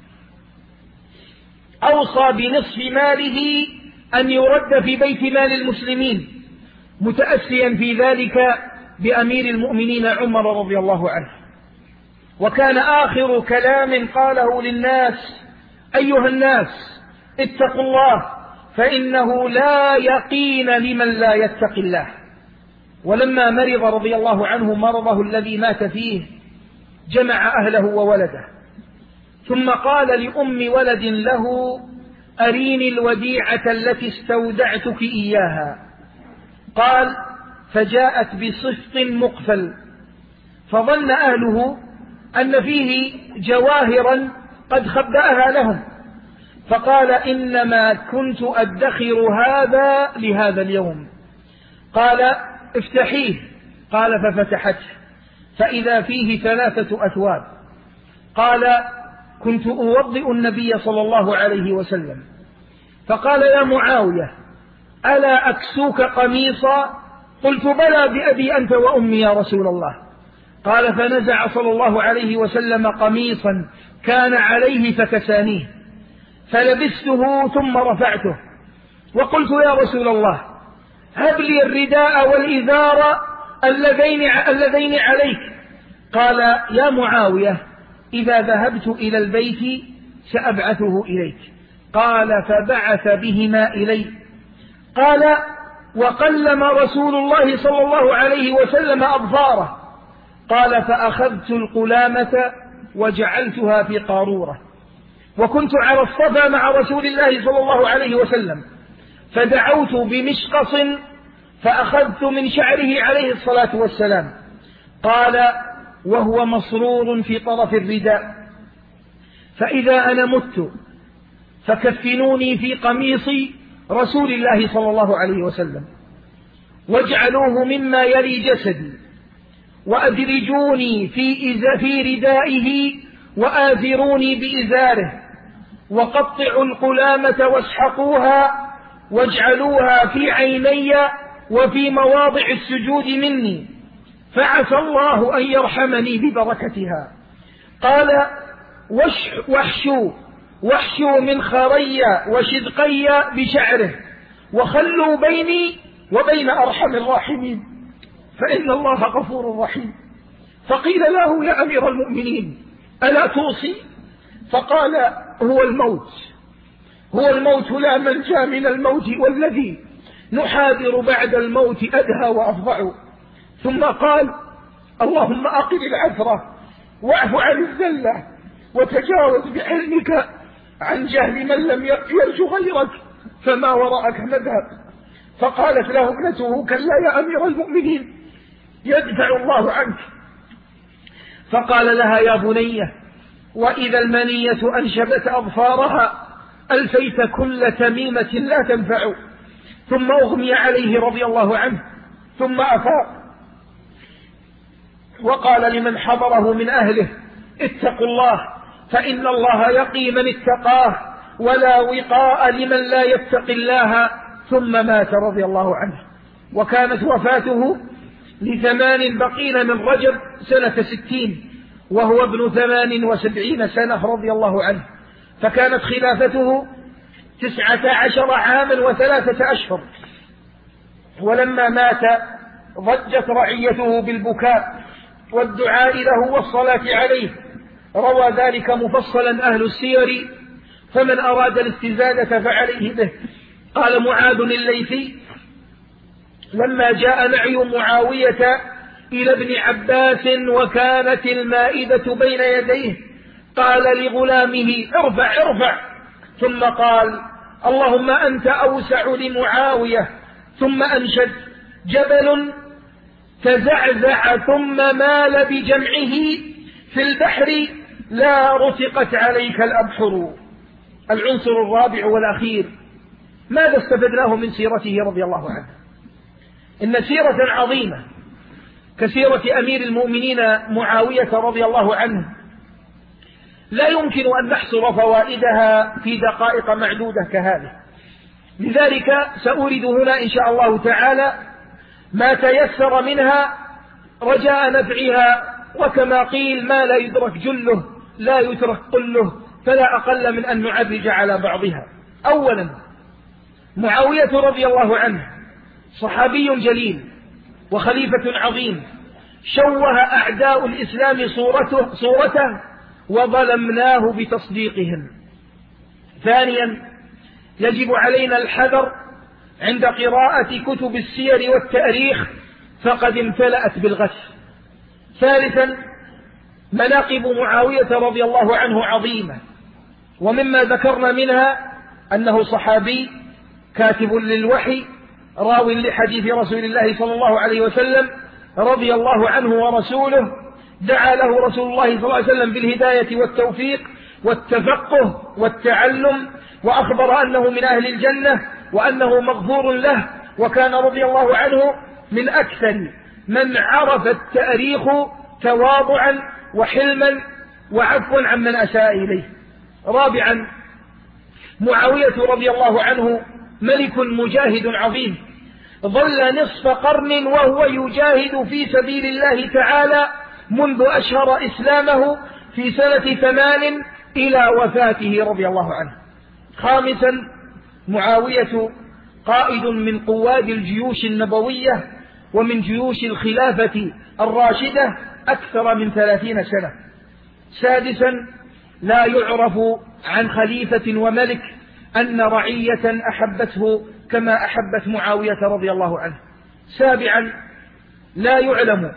أوصى بنصف ماله أن يرد في بيت مال المسلمين، متأسيا في ذلك بأمير المؤمنين عمر رضي الله عنه. وكان آخر كلام قاله للناس: أيها الناس اتقوا الله، فإنه لا يقين لمن لا يتق الله. ولما مرض رضي الله عنه مرضه الذي مات فيه جمع أهله وولده، ثم قال لأم ولد له: أريني الوديعة التي استودعتك إياها. قال: فجاءت بصفط مقفل، فظن أهله أن فيه جواهرا قد خبأها لهم، فقال: إنما كنت أدخر هذا لهذا اليوم. قال: افتحيه. قال: ففتحته فإذا فيه ثلاثة أثواب. قال: كنت أوضئ النبي صلى الله عليه وسلم، فقال: يا معاوية، ألا أكسوك قميصا؟ قلت: بلى بأبي أنت وأمي يا رسول الله. قال: فنزع صلى الله عليه وسلم قميصا كان عليه فكسانيه، فلبسته ثم رفعته وقلت: يا رسول الله، هب لي الرداء والإزار اللذين اللذين عليك. قال: يا معاوية، إذا ذهبت إلى البيت سأبعثه إليك. قال: فبعث بهما إلي. قال: وقلم رسول الله صلى الله عليه وسلم أظفاره. قال: فأخذت القلامة وجعلتها في قارورة، وكنت على الصفا مع رسول الله صلى الله عليه وسلم، فدعوت بمشقص فأخذت من شعره عليه الصلاة والسلام. قال: وهو مصرور في طرف الرداء، فإذا أنا مت فكفنوني في قميص رسول الله صلى الله عليه وسلم، واجعلوه مما يلي جسدي، وأدرجوني في, في ردائه، وآذروني بإزاره، وقطعوا القلامة واسحقوها، واجعلوها في عيني وفي مواضع السجود مني، فعسى الله أن يرحمني ببركتها. قال: وحشوا وحشوا من خري وشدقي بشعره، وخلوا بيني وبين أرحم الراحمين، فإن الله غفور رحيم. فقيل له: يا أمير المؤمنين، ألا توصي؟ فقال: هو الموت، هو الموت، لا ملجأ من الموت، والذي نحاذر بعد الموت أدهى وأفظع. ثم قال: اللهم أقل العثرة، واعف عن الذلة، وتجاوز بعلمك عن جهل من لم يرجو غيرك، فما وراءك مذهب. فقالت له ابنته: كلا يا أمير المؤمنين، يدفع الله عنك. فقال لها: يا بنية، وإذا المنية أنشبت أظفارها ألفيت كل تميمة لا تنفع. ثم أغمي عليه رضي الله عنه، ثم أفاق وقال لمن حضره من أهله: اتقوا الله، فإن الله يقي من اتقاه، ولا وقاء لمن لا يتق الله. ثم مات رضي الله عنه. وكانت وفاته لثمان بقين من رجب سنة ستين، وهو ابن ثمان وسبعين سنة رضي الله عنه. فكانت خلافته تسعة عشر عاما وثلاثة أشهر. ولما مات ضجت رعيته بالبكاء والدعاء له والصلاة عليه. روى ذلك مفصلا أهل السير، فمن أراد الاستزادة فعليه به. قال معاذ الليثي: لما جاء نعي معاوية إلى ابن عباس وكانت المائدة بين يديه، قال لغلامه: ارفع ارفع، ثم قال: اللهم أنت أوسع لمعاوية. ثم أنشد: جبل تزعزع ثم مال بجمعه في البحر لا رتقت عليك الأبحر. العنصر الرابع والأخير، ماذا استفدناه من سيرته رضي الله عنه؟ إن سيرة عظيمة كسيرة أمير المؤمنين معاوية رضي الله عنه لا يمكن أن نحصر فوائدها في دقائق معدودة كهذه، لذلك سأورد هنا إن شاء الله تعالى ما تيسر منها رجاء نفعها، وكما قيل ما لا يدرك جله لا يترك كله، فلا أقل من أن نعرج على بعضها. أولا، معاوية رضي الله عنه صحابي جليل وخليفة عظيم، شوه أعداء الإسلام صورته, صورته وظلمناه بتصديقهم. ثانيا، يجب علينا الحذر عند قراءة كتب السير والتاريخ فقد امتلأت بالغش. ثالثا، مناقب معاوية رضي الله عنه عظيمة، ومما ذكرنا منها أنه صحابي كاتب للوحي راو لحديث رسول الله صلى الله عليه وسلم رضي الله عنه ورسوله، دعا له رسول الله صلى الله عليه وسلم بالهداية والتوفيق والتفقه والتعلم، وأخبر أنه من أهل الجنة وأنه مغفور له، وكان رضي الله عنه من أكثر من عرف التاريخ تواضعا وحلما وعفوا عمن أساء إليه. رابعا، معاوية رضي الله عنه ملك مجاهد عظيم، ظل نصف قرن وهو يجاهد في سبيل الله تعالى منذ أشهر إسلامه في سنة ثمان إلى وفاته رضي الله عنه. خامسا، معاوية قائد من قواد الجيوش النبوية ومن جيوش الخلافة الراشدة أكثر من ثلاثين سنة. سادسا، لا يعرف عن خليفة وملك أن رعية أحبته كما أحبت معاوية رضي الله عنه. سابعا، لا يعلم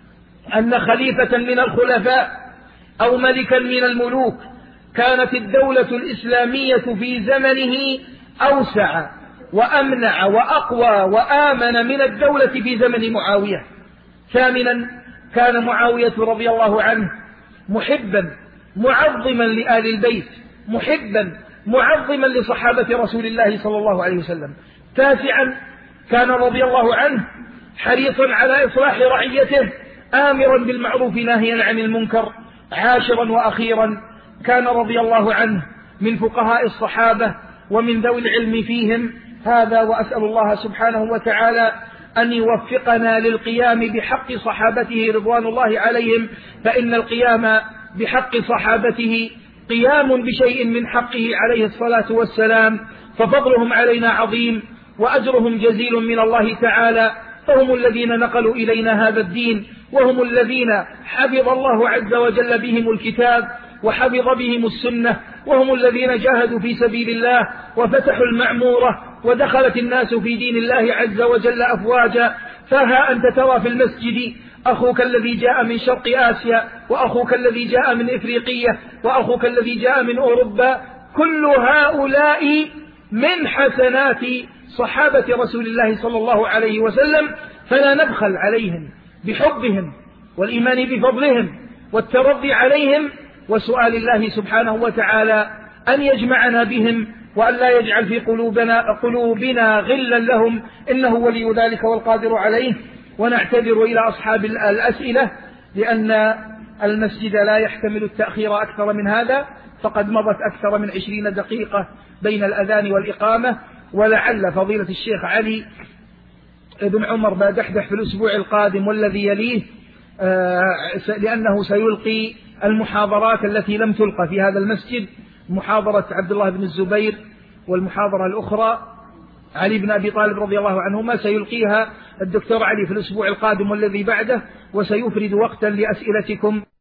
أن خليفة من الخلفاء أو ملكا من الملوك كانت الدولة الإسلامية في زمنه أوسع وأمنع وأقوى وآمن من الدولة في زمن معاوية. ثامنا، كان معاوية رضي الله عنه محبا معظما لآل البيت، محبا معظما لصحابة رسول الله صلى الله عليه وسلم. تاسعا، كان رضي الله عنه حريصا على إصلاح رعيته، آمرا بالمعروف ناهيا عن المنكر. عاشرا وأخيرا، كان رضي الله عنه من فقهاء الصحابة ومن ذوي العلم فيهم. هذا وأسأل الله سبحانه وتعالى أن يوفقنا للقيام بحق صحابته رضوان الله عليهم، فإن القيام بحق صحابته قيام بشيء من حقه عليه الصلاة والسلام، ففضلهم علينا عظيم وأجرهم جزيل من الله تعالى، فهم الذين نقلوا إلينا هذا الدين، وهم الذين حفظ الله عز وجل بهم الكتاب وحفظ بهم السنة، وهم الذين جاهدوا في سبيل الله وفتحوا المعمورة ودخلت الناس في دين الله عز وجل أفواجا. فها أنت ترى في المسجد أخوك الذي جاء من شرق آسيا، وأخوك الذي جاء من إفريقية، وأخوك الذي جاء من أوروبا، كل هؤلاء من حسنات صحابة رسول الله صلى الله عليه وسلم، فلا نبخل عليهم بحبهم والإيمان بفضلهم والترضي عليهم، وسؤال الله سبحانه وتعالى أن يجمعنا بهم وأن لا يجعل في قلوبنا, قلوبنا غلا لهم، إنه ولي ذلك والقادر عليه. ونعتذر إلى أصحاب الأسئلة لأن المسجد لا يحتمل التأخير أكثر من هذا، فقد مضت أكثر من عشرين دقيقة بين الأذان والإقامة، ولعل فضيلة الشيخ علي بن عمر بادحدح في الأسبوع القادم والذي يليه، لأنه سيلقي المحاضرات التي لم تلقى في هذا المسجد، محاضرة عبد الله بن الزبير، والمحاضرة الأخرى علي بن أبي طالب رضي الله عنهما سيلقيها الدكتور علي في الأسبوع القادم والذي بعده، وسيفرد وقتا لأسئلتكم.